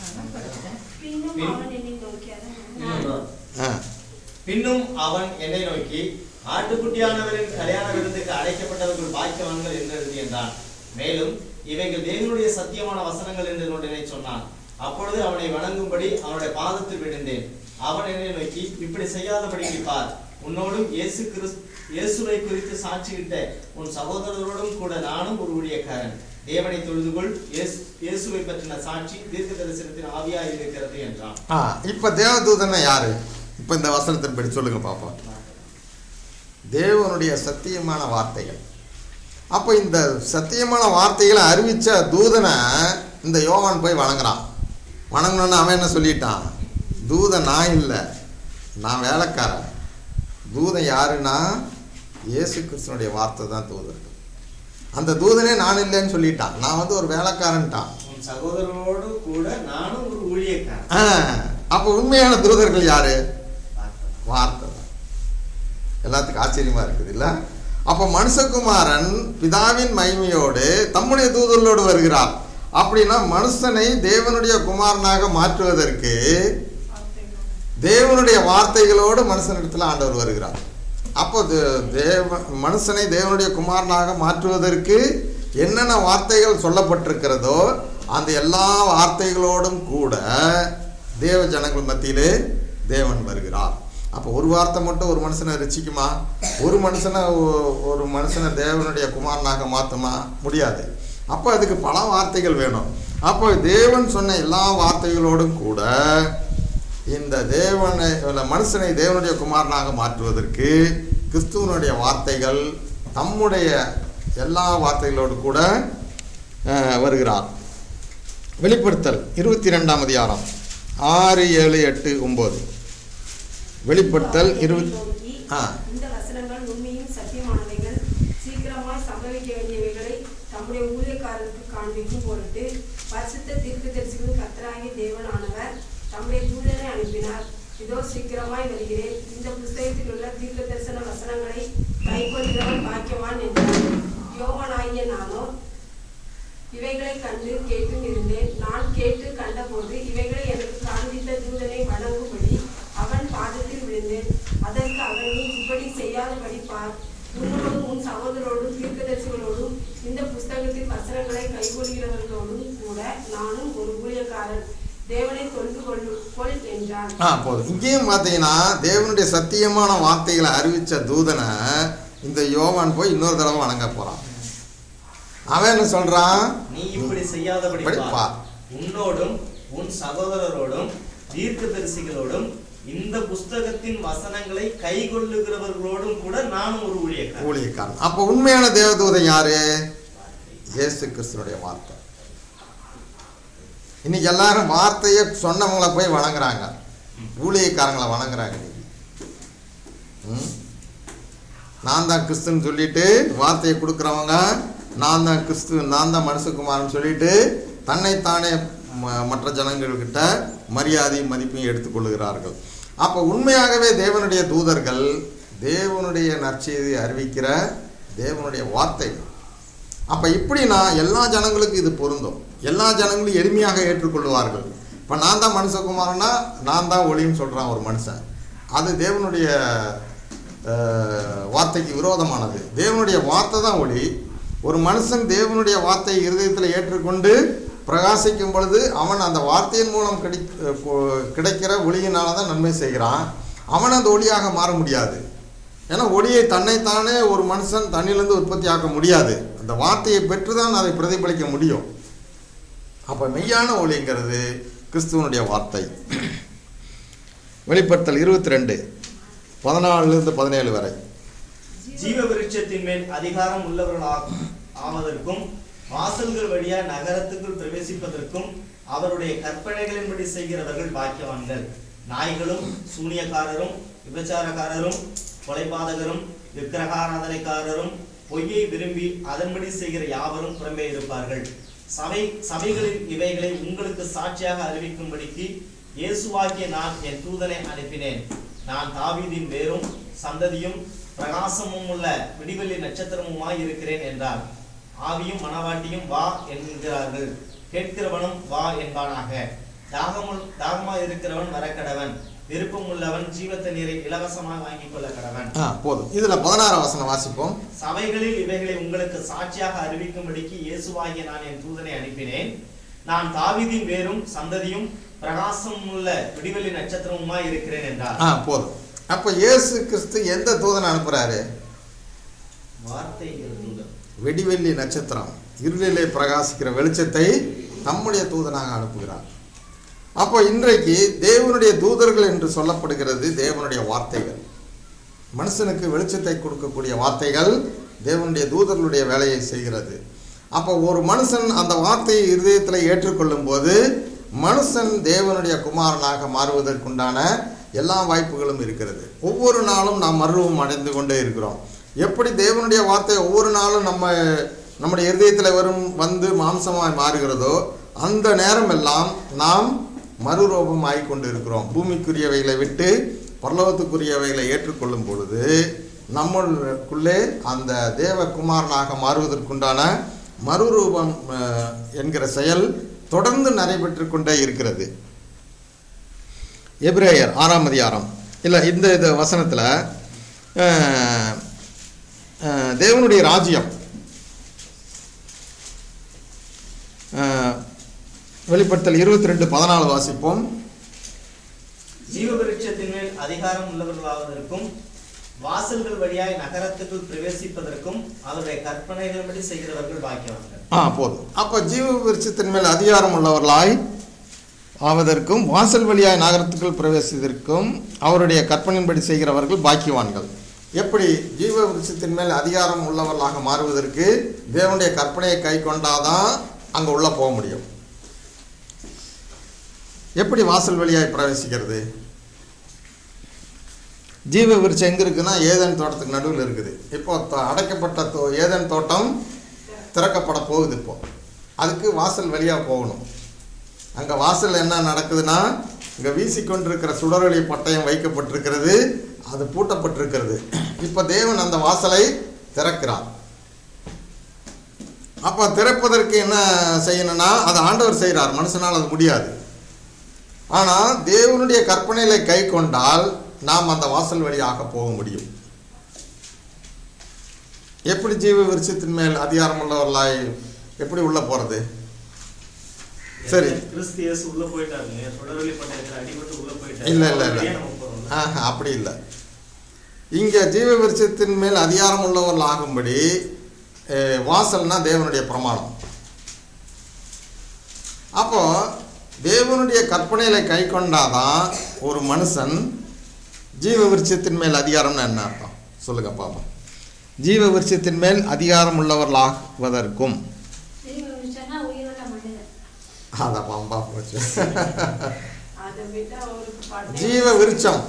பின்னும் அவன் என்னை நோக்கி, ஆட்டுக்குட்டியானவரின் கல்யாண விருந்துக்கு அழைக்கப்பட்டவர்கள் பாக்கியவான்கள் என்று எழுதியிருந்தான். மேலும் இவைகள் தேவனுடைய சத்தியமான வசனங்கள் என்று என்னுடனே சொன்னான். அப்பொழுது அவனை வணங்கும்படி அவனுடைய பாதத்தில் விழுந்தேன். அவன் என்னை நோக்கி, இப்படி செய்யாதபடிக்கு பார், உன்னோடும் இயேசுவை குறித்து சாட்சியிட்ட உன் சகோதரரோடும் கூட நானும் ஒரு ஊழியக்காரன். தேவனை தொழுதுகொள், இயேசுவை பற்றின சாட்சி தீர்க்க தரிசனத்தின் ஆவியாய் இருக்கிறது என்றான். இப்ப தேவதூதன் யாரு? இப்ப இந்த வசனத்தின்படி சொல்லுங்க பாப்போம். தேவனுடைய சத்தியமான வார்த்தைகள். அப்போ இந்த சத்தியமான வார்த்தைகளை அறிவிச்ச தூதனை இந்த யோவான் போய் வணங்குறான். வணங்கணும்னு அவன் என்ன சொல்லிட்டான்? தூதன் நான் இல்லை, நான் வேலைக்காரன். தூதன் யாருன்னா இயேசு கிறிஸ்துனுடைய வார்த்தை தான் தூதர்கள். அந்த தூதனே நான் இல்லைன்னு சொல்லிட்டான். நான் ஒரு வேலைக்காரன்ட்டான். சகோதரரோடு கூட நானும் ஒரு ஊழியக்காரன். அப்போ உண்மையான தூதர்கள் யாரு? வார்த்தை தான். எல்லாத்துக்கும் ஆச்சரியமா இருக்குது இல்ல? அப்போ மனுஷகுமாரன் பிதாவின் மகிமையோடு தம்முடைய தூதர்களோடு வருகிறார். அப்படின்னா மனுஷனை தேவனுடைய குமாரனாக மாற்றுவதற்கு தேவனுடைய வார்த்தைகளோடு மனுஷனிடத்தில் ஆண்டவர் வருகிறார். அப்போ மனுஷனை தேவனுடைய குமாரனாக மாற்றுவதற்கு என்னென்ன வார்த்தைகள் சொல்லப்பட்டிருக்கிறதோ அந்த எல்லா வார்த்தைகளோடும் கூட தேவ ஜனங்கள் மத்தியிலே தேவன் வருகிறார். அப்போ ஒரு வார்த்தை மட்டும் ஒரு மனுஷனை ரட்சிக்குமா? ஒரு மனுஷனை தேவனுடைய குமாரனாக மாற்றுமா? முடியாது. அப்போ அதுக்கு பல வார்த்தைகள் வேணும். அப்போ தேவன் சொன்ன எல்லா வார்த்தைகளோடும் கூட இந்த மனுஷனை தேவனுடைய குமாரனாக மாற்றுவதற்கு கிறிஸ்துவனுடைய வார்த்தைகள் தம்முடைய எல்லா வார்த்தைகளோடு கூட வருகிறார். வெளிப்படுத்தல் 22ஆம் அதிகாரம் 6, 7, 8, 9. வெளிப்படுத்தல் 20. இந்த வசனங்கள் உண்மையும் சத்தியமானவைகள், சீக்கிரமாய் சம்பவிக்க வேண்டியவைகளை தம்முடைய ஊழியக்காரருக்கு காண்பிக்கும் பொருட்டு பரிசுத்த தீர்க்கதரிசிகளின் கர்த்தராகிய தேவனானவர் தம்முடைய தூதனை அனுப்பினார். இதோ சீக்கிரமாய் வருகிறேன். இந்த புஸ்தகத்தில் உள்ள தீர்க்க தரிசன வசனங்களை கைக்கொள்கிறவன் பாக்கியவான் என்றார். யோவானாகிய நானோ இவைகளை கண்டு கேட்டும் இருந்தேன். நான் கேட்டு கண்டபோது இவைகளை எனக்கு காண்பித்த தூதனை வணங்கும்படி அவன் பாதத்தில் விழுந்தேன். அதற்கு அவன், நீ இப்படி செய்யாதபடி பார், உன்னோடும் உன் சகோதரோடும் தீர்க்கதரிசிகளோடும் இந்த புஸ்தகத்தின் வசனங்களை கைகொள்கிறவர்களோடும் கூட நானும் ஒரு ஊழியக்காரன். தேவனை தொழுது கொள் என்றான். போதும். இங்கேயும் பார்த்தீங்கன்னா தேவனுடைய சத்தியமான வார்த்தைகளை அறிவிச்ச தூதனை இந்த யோவான் போய் இன்னொரு தடவை வணங்க போறான். அவன் என்ன சொல்றான்? நீ இப்படி செய்யாதபடி பார், உன்னோடும் உன் சகோதரரோடும் தீர்க்கதரிசிகளோடும் இந்த புஸ்தகத்தின் வசனங்களை கைகொள்ளுகிறவர்களோடும் கூட நானும் ஒரு ஊழியக்காரன். அப்ப உண்மையான தேவதூதன் யாரு? இயேசு கிறிஸ்துனுடைய வார்த்தை. இன்னைக்கு எல்லாரும் வார்த்தையை சொன்னவங்களை போய் வணங்குறாங்க, ஊழியக்காரங்களை வணங்குறாங்க. நான் தான் கிறிஸ்துன்னு சொல்லிட்டு வார்த்தையை கொடுக்குறவங்க, நான் தான் கிறிஸ்து, நான் தான் மனுஷகுமாரன் சொல்லிட்டு தன்னைத்தானே மற்ற ஜனங்கள்கிட்ட மரியாதையும் மதிப்பையும் எடுத்துக்கொள்ளுகிறார்கள். அப்போ உண்மையாகவே தேவனுடைய தூதர்கள் தேவனுடைய நற்செய்தியை அறிவிக்கிற தேவனுடைய வார்த்தைகள். அப்போ இப்படின்னா எல்லா ஜனங்களுக்கும் இது பொருந்தும். எல்லா ஜனங்களும் எளிமையாக ஏற்றுக்கொள்வார்கள். இப்போ நான் தான் மனுஷகுமாரனா நான் தான் ஒளின்னு சொல்கிறான் ஒரு மனுஷன். அது தேவனுடைய வார்த்தைக்கு விரோதமானது. தேவனுடைய வார்த்தை தான் ஒளி. ஒரு மனுஷன் தேவனுடைய வார்த்தையை இருதயத்தில் ஏற்றுக்கொண்டு பிரகாசிக்கும் பொழுது அவன் அந்த வார்த்தையின் மூலம் கிடைக்கிற ஒளியினால தான் நன்மை செய்கிறான். அவன் அந்த ஒளியாக மாற முடியாது. ஏன்னா ஒளியை தன்னைத்தானே ஒரு மனுஷன் தண்ணியிலேருந்து உற்பத்தி ஆக்க முடியாது. அந்த வார்த்தையை பெற்று தான் அதை பிரதிபலிக்க முடியும். அப்போ மெய்யான ஒளிங்கிறது கிறிஸ்துவனுடைய வார்த்தை. வெளிப்படுத்தல் 22:14-17 வரை. ஜீவ விருட்சத்தின் மேல் அதிகாரம் உள்ளவர்கள் ஆவதற்கும் வாசல்கள் வழியா நகரத்துக்குள் பிரவேசிப்பதற்கும் அவருடைய கற்பனைகளின்படி செய்கிறவர்கள் பாக்கியவான்கள். நாய்களும் சூனியக்காரரும் விபச்சாரக்காரரும் கொலைபாதகரும் விக்கிரகாராதனைக்காரரும் பொய்யை விரும்பி அதன்படி செய்கிற யாவரும் புறம்பே இருப்பார்கள். சபைகளில் இவைகளை உங்களுக்கு சாட்சியாக அறிவிக்கும்படிக்கு இயேசுவாகிய நான் என் தூதனை அனுப்பினேன். நான் தாவீதின் வேரும் சந்ததியும் பிரகாசமும் உள்ள விடிவெள்ளி நட்சத்திரமுமாய் இருக்கிறேன் என்றார். ஆவியும் மனவாட்டியும் வா என்கிறார்கள், கேட்கிறவனும் வா என்பானாக. தாகமாய் இருக்கிறவன் வரக்கடவன், விருப்பம் உள்ளவன் ஜீவத்த நீரை இலவசமாக வாங்கிக் கொள்ள கடவன். போதும். இதுல 16ஆம் வசனம் வாசிப்போம். சபைகளில் இவைகளை உங்களுக்கு சாட்சியாக அறிவிக்கும்படிக்கு இயேசுவாகிய நான் என் தூதனை அனுப்பினேன். நான் தாவீதின் வேரும் சந்ததியும் பிரகாசம் உள்ள விடிவெள்ளி நட்சத்திரமுமாய் இருக்கிறேன் என்றார். போதும். அப்ப இயேசு கிறிஸ்து எந்த தூதனை அனுப்புறாரு? வார்த்தை தூதன். விடிவெள்ளி நட்சத்திரம், இருளிலே பிரகாசிக்கிற வெளிச்சத்தை நம்முடைய தூதனாக அனுப்புகிறார். அப்போ இன்றைக்கு தேவனுடைய தூதர்கள் என்று சொல்லப்படுகிறது தேவனுடைய வார்த்தைகள். மனுஷனுக்கு வெளிச்சத்தை கொடுக்கக்கூடிய வார்த்தைகள் தேவனுடைய தூதர்களுடைய வேலையை செய்கிறது. அப்போ ஒரு மனுஷன் அந்த வார்த்தையை இருதயத்தில் ஏற்றுக்கொள்ளும் போது மனுஷன் தேவனுடைய குமாரனாக மாறுவதற்குண்டான எல்லா வாய்ப்புகளும் இருக்கிறது. ஒவ்வொரு நாளும் நாம் மறுரூபம் அடைந்து கொண்டே இருக்கிறோம். எப்படி தேவனுடைய வார்த்தை ஒவ்வொரு நாளும் நம்முடைய இருதயத்தில் வந்து மாம்சமாய் மாறுகிறதோ அந்த நேரம் எல்லாம் நாம் மறுரூபம் ஆகிக்கொண்டு இருக்கிறோம். பூமிக்குரியவைகளை விட்டு பரலோகத்துக்குரியவைகளை ஏற்றுக்கொள்ளும் பொழுது நம்மளுக்குள்ளே அந்த தேவகுமாரனாக மாறுவதற்குண்டான மறுரூபம் என்கிற செயல் தொடர்ந்து நடைபெற்று கொண்டே இருக்கிறது. எபிரேயர் 6ஆம் அதிகாரம் இந்த வசனத்தில் தேவனுடைய ராஜ்யம் வெளிப்படுத்தல் 22:14 வாசிப்போம். ஜீவ விருட்சத்தின் மேல் அதிகாரம் உள்ளவர்களாவதற்கும் வாசல்கள் வழியாய் நகரத்துக்குள் பிரவேசிப்பதற்கும் அவருடைய கற்பனைகளின்படி செய்கிறவர்கள் பாக்கியவான்கள். போதும். அப்ப ஜீவ விருட்சத்தின் மேல் அதிகாரம் உள்ளவர்களாய் ஆவதற்கும் வாசல் வழியாய் நகரத்துக்குள் பிரவேசிப்பதற்கும் அவருடைய கற்பனையின்படி செய்கிறவர்கள் பாக்கியவான்கள். எப்படி ஜீவ விருட்சத்தின் மேல் அதிகாரம் உள்ளவர்களாக மாறுவதற்கு தேவனுடைய கற்பனையை கை கொண்டாதான் அங்க உள்ள போக முடியும். எப்படி வாசல் வழியாய் பிரவேசிக்கிறது? ஜீவ விருட்சம் எங்க இருக்குன்னா ஏதேன் தோட்டத்துக்கு நடுவில் இருக்குது. இப்போ அடைக்கப்பட்ட ஏதேன் தோட்டம் திறக்கப்பட போகுது. இப்போ அதுக்கு வாசல் வழியா போகணும். அங்க வாசல் என்ன நடக்குதுன்னா இங்க வீசிக்கொண்டிருக்கிற சுடரொளி பட்டயம் வைக்கப்பட்டிருக்கிறது, அது பூட்டப்பட்டிருக்கிறது. இப்ப தேவன் அந்த வாசலை திறக்கிறார். அப்ப திறப்பதற்கு என்ன செய்யணும்னா அது ஆண்டவர் செய்கிறார், மனுஷனால் அது முடியாது. ஆனா தேவனுடைய கற்பனைகளை கை கொண்டால் நாம் அந்த வாசல் வழியாக போக முடியும். எப்படி ஜீவ விருட்சத்தின் மேல் அதிகாரம் உள்ளவர்களாய் எப்படி உள்ள போறது? சரி, இல்ல அப்படி இல்லை. இங்க ஜீவ விருட்சத்தின் மேல் அதிகாரம் உள்ளவர்கள் ஆகும்படி வாசல்னா தேவனுடைய பிரமாணம். அப்போ தேவனுடைய கற்பனைகளை கை கொண்டாதான் ஒரு மனுஷன் ஜீவ விருட்சத்தின் மேல் அதிகாரம்னு என்ன அர்த்தம் சொல்லுங்க பாப்போம். ஜீவ விருட்சத்தின் மேல் அதிகாரம் உள்ளவர்களாகுவதற்கும் ஜீவ விருட்சம்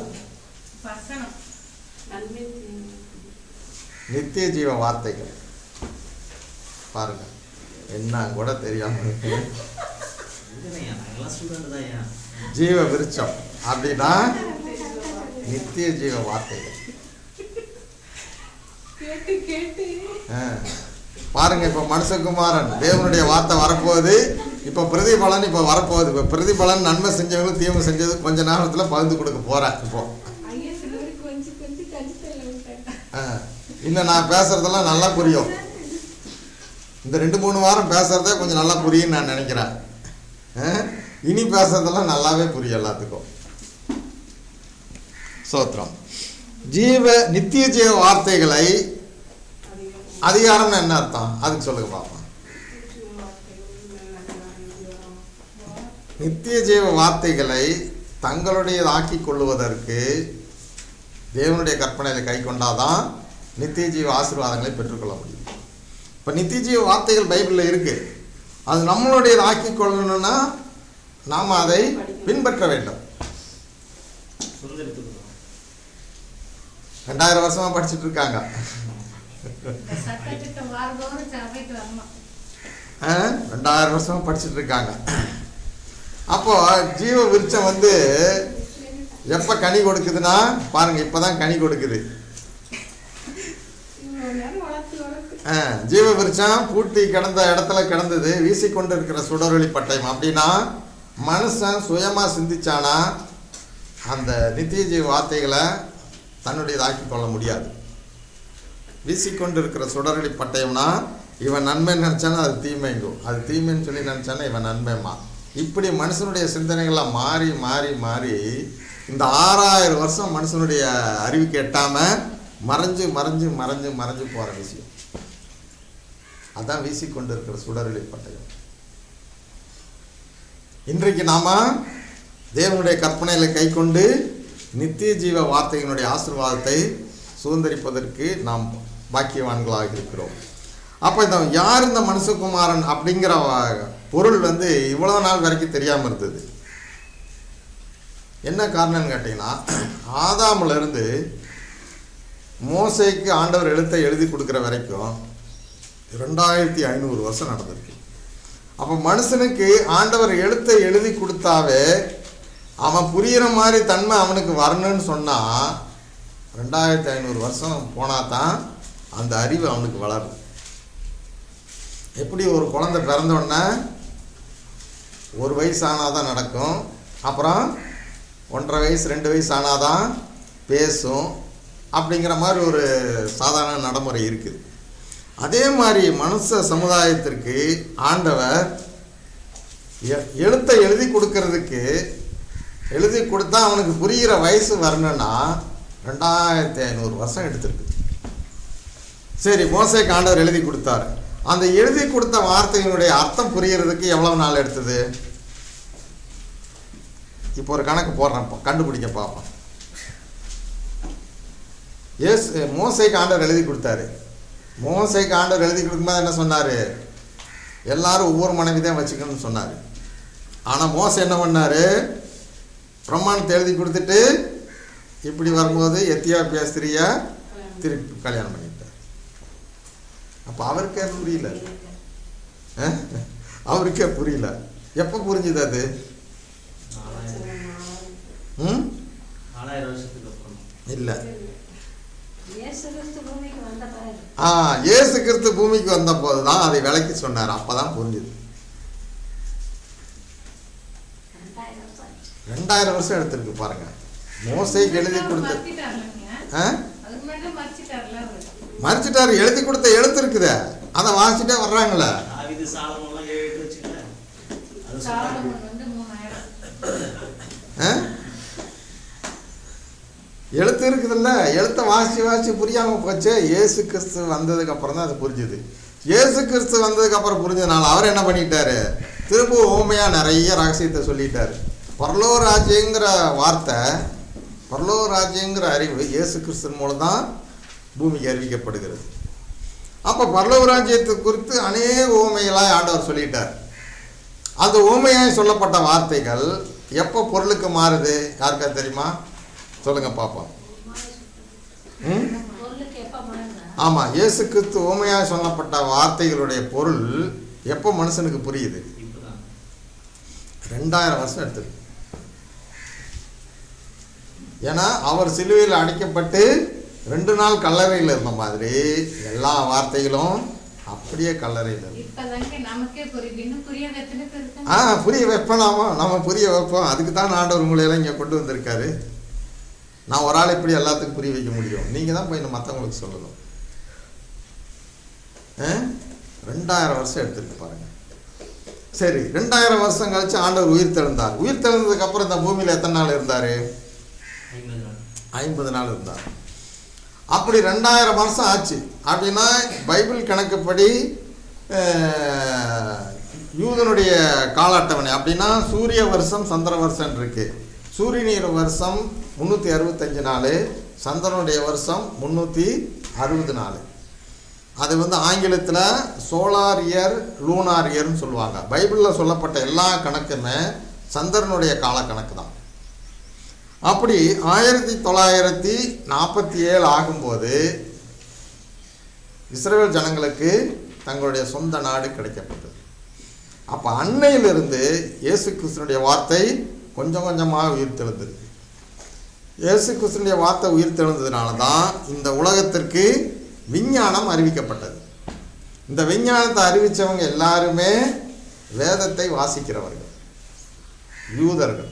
நித்திய ஜீவ வார்த்தைகள் பாருங்க என்ன கூட தெரியாம ஜீவ விருட்சம் அப்படின்னா நித்திய ஜீவ வார்த்தைகள். பாருங்க இப்ப மனுஷகுமாரன் தேவனுடைய வார்த்தை வரப்போகுது. இப்போ பிரதிபலன் இப்போ வரப்போகுது. இப்போ பிரதிபலன் நன்மை செஞ்சவங்களும் தீமை செஞ்சது கொஞ்ச நேரத்தில் பகிர்ந்து கொடுக்க போகிறேன். இப்போ இன்னும் நான் பேசுறதெல்லாம் நல்லா புரியும். இந்த 2-3 வாரம் பேசுறதே கொஞ்சம் நல்லா புரியும்னு நான் நினைக்கிறேன். இனி பேசுறதெல்லாம் நல்லாவே புரியும் எல்லாத்துக்கும். சோத்திரம். நித்திய ஜீவ வார்த்தைகளை அதிகாரம்னு என்ன அர்த்தம்? அதுக்கு சொல்லுங்க பாப்போம். நித்திய ஜீவ வார்த்தைகளை தங்களுடையதாக்கி கொள்ளுவதற்கு தேவனுடைய கற்பனைகளை கை கொண்டாதான் நித்திய ஜீவ ஆசீர்வாதங்களை பெற்றுக்கொள்ள முடியும். இப்போ நித்திய ஜீவ வார்த்தைகள் பைபிளில் இருக்கு. அது நம்மளுடையதாக்கி கொள்ளணும்னா நாம் அதை பின்பற்ற வேண்டும். 2000 வருஷமா படிச்சுட்டு இருக்காங்க. 2000 வருஷமா படிச்சுட்டு இருக்காங்க. அப்போ ஜீவ விருட்சம் எப்ப கனி கொடுக்குதுன்னா பாருங்க, இப்பதான் கனி கொடுக்குது. ஜீவ விருட்சம் பூட்டி கிடந்த இடத்துல கிடந்தது, வீசிக்கொண்டு இருக்கிற சுடரொளி பட்டயம். அப்படின்னா மனுஷன் சுயமா சிந்திச்சானா அந்த நித்திய ஜீவ வார்த்தைகளை தன்னுடையதாக்கி கொள்ள முடியாது. வீசிக்கொண்டு இருக்கிற சுடரொளி பட்டயம்னா இவன் நன்மை நினைச்சானா அது தீமைங்கும், அது தீமைன்னு சொல்லி நினைச்சானா இவன் நன்மைமா. இப்படி மனுஷனுடைய சிந்தனைகளை மாறி மாறி மாறி இந்த 6000 வருஷம் மனுஷனுடைய அறிவுக்கு எட்டாம மறைஞ்சு மறைஞ்சு மறைஞ்சு மறைஞ்சு போற விஷயம். அதான் வீசிக்கொண்டு இருக்கிற சுடரொளி பட்டயம். இன்றைக்கு நாம தேவனுடைய கற்பனைகளை கை கொண்டு நித்திய ஜீவ வார்த்தையினுடைய ஆசீர்வாதத்தை சுதந்திரிப்பதற்கு நாம் பாக்கியவான்களாக இருக்கிறோம். அப்போ யார் இந்த மனுஷகுமாரன் அப்படிங்கிற பொருள் இவ்வளவு நாள் வரைக்கும் தெரியாமல் இருந்தது. என்ன காரணம்னு கேட்டிங்கன்னா, ஆதாமில் இருந்து மோசேக்கு ஆண்டவர் எழுதி கொடுக்குற வரைக்கும் 2500 வருஷம் நடந்திருக்கு. அப்போ மனுஷனுக்கு ஆண்டவர் எழுதி கொடுத்தாவே அவன் புரிகிற மாதிரி தன்மை அவனுக்கு வரணும்னு சொன்னால் 2500 வருஷம் போனால் தான் அந்த அறிவு அவனுக்கு வளரும். எப்படி ஒரு குழந்தை பிறந்தோடனே 1 வயசு ஆனால் தான் நடக்கும், அப்புறம் 1.5 வயசு 2 வயசு ஆனால் தான் பேசும், அப்படிங்கிற மாதிரி ஒரு சாதாரண நடைமுறை இருக்குது. அதே மாதிரி மனுஷ சமுதாயத்திற்கு ஆண்டவர் எழுதி கொடுக்கறதுக்கு எழுதி கொடுத்தா அவனுக்கு புரிகிற வயசு வரணும்னா 2500 வருஷம் எடுத்திருக்கு. சரி, மோசேக்கு ஆண்டவர் எழுதி கொடுத்தாரு. அந்த எழுதி கொடுத்த வார்த்தையினுடைய அர்த்தம் புரியறதுக்கு எவ்வளவு நாள் எடுத்தது? இப்போ ஒரு கணக்கு போடுறேன், கண்டுபிடிக்க பார்ப்போம். மோசேக்கு ஆண்டவர் எழுதி கொடுத்தாரு. மோசேக்கு ஆண்டவர் எழுதி கொடுக்கும்போது என்ன சொன்னார்? எல்லாரும் ஒவ்வொரு மனைவி தான் வச்சுக்கணும்னு சொன்னார். ஆனால் மோசே என்ன பண்ணார்? பிரமாணத்தை எழுதி கொடுத்துட்டு இப்படி வரும்போது எத்தியோப்பியா ஸ்திரியை திருப்பி கல்யாணம் பண்ணிட்டார். அப்போ அவருக்கே புரியல, அவருக்கே புரியல. எப்போ புரிஞ்சுது அது? 4000 வருஷத்துக்கு அப்புறம் இல்லை, இயேசு கிறிஸ்து பூமிக்கு வந்த போது தான் அதை விளக்கி சொன்னார். அப்பதான் புரிஞ்சுது. 2000 வருஷம் எடுத்திருக்கு பாருங்க. மோசேக்கு எழுதி கொடுத்த மறைச்சிட்டாரு. எழுதி கொடுத்த எழுத்து இருக்குத, அதை வாசிட்டே வர்றாங்களே. எழுத்து இருக்குதுல்ல, எழுத்தை வாசி புரியாம போச்சு. இயேசு கிறிஸ்து வந்ததுக்கு அப்புறம் தான் அது புரிஞ்சுது. இயேசு கிறிஸ்து வந்ததுக்கு அப்புறம் புரிஞ்சதுனால அவர் என்ன பண்ணிட்டாரு? திரும்ப ஓமையா நிறைய ரகசியத்தை சொல்லிட்டாரு. பரலோக ராஜ்யங்கிற வார்த்தை, பரலோக ராஜ்யங்கிற அறிவு இயேசு கிறிஸ்து மூலம் தான் பூமிக்கு அறிவிக்கப்படுகிறது. அப்போ பரலோக ராஜ்யத்தை குறித்து அநேக ஓமைகளாய் ஆண்டவர் சொல்லிட்டார். அந்த ஓமையாய் சொல்லப்பட்ட வார்த்தைகள் எப்போ பொருளுக்கு மாறுது? யாருக்கா தெரியுமா? சொல்லுங்க பாப்போம். ஆமா, இயேசு கிறிஸ்து ஓமையாய் சொல்லப்பட்ட வார்த்தைகளுடைய பொருள் எப்போ மனுஷனுக்கு புரியுது? 2000 வருஷம் எடுத்துருக்கு. ஏன்னா அவர் சிலுவையில் அடிக்கப்பட்டு 2 நாள் கல்லறையில் இருந்த மாதிரி எல்லா வார்த்தைகளும் அப்படியே கல்லறையில். இப்பதாங்க நமக்கே புரியுது. இன்னும் புரியாத எத்தனை பேர் இருக்காங்க? புரிய வைப்போம், நம்ம புரிய வைப்போம். அதுக்கு தான் ஆண்டவர் உங்களையெல்லாம் இங்கே கொண்டு வந்திருக்காரு. நான் ஒரு ஆள் இப்படி எல்லாத்துக்கும் புரிய வைக்க முடியும்? நீங்கள் தான் போய் மற்றவங்களுக்கு சொல்லணும். 2000 வருஷம் எடுத்துட்டு பாருங்க. சரி, 2000 வருஷம் கழிச்சு ஆண்டவர் உயிர் தெழுந்தார். உயிர் தெழுந்ததுக்கு அப்புறம் இந்த பூமியில் எத்தனை நாள் இருந்தார்? 50 நாள் இருந்தார். அப்படி 2000 வருஷம் ஆச்சு அப்படின்னா பைபிள் கணக்குப்படி யூதனுடைய கால அட்டவணை அப்படின்னா சூரிய வருஷம் சந்திர வருஷம் இருக்கு. சூரியனுடைய வருஷம் 365 நாள், சந்திரனுடைய வருஷம் 360 நாள். அது ஆங்கிலத்தில் சோலார் இயர், லூனார் இயர்னு சொல்லுவாங்க. பைபிளில் சொல்லப்பட்ட எல்லா கணக்குமே சந்திரனுடைய கால கணக்கு தான். அப்படி 1947 ஆகும்போது இஸ்ரவேல் ஜனங்களுக்கு தங்களுடைய சொந்த நாடு கிடைக்கப்பட்டது. அப்போ அன்னையிலிருந்து இயேசு கிறிஸ்துனுடைய வார்த்தை கொஞ்சம் கொஞ்சமாக உயிர் தெழுந்தது. இயேசு கிறிஸ்துனுடைய வார்த்தை உயிர் தெழுந்ததுனால தான் இந்த உலகத்திற்கு விஞ்ஞானம் அறிவிக்கப்பட்டது. இந்த விஞ்ஞானத்தை அறிவித்தவங்க எல்லாருமே வேதத்தை வாசிக்கிறவர்கள், யூதர்கள்.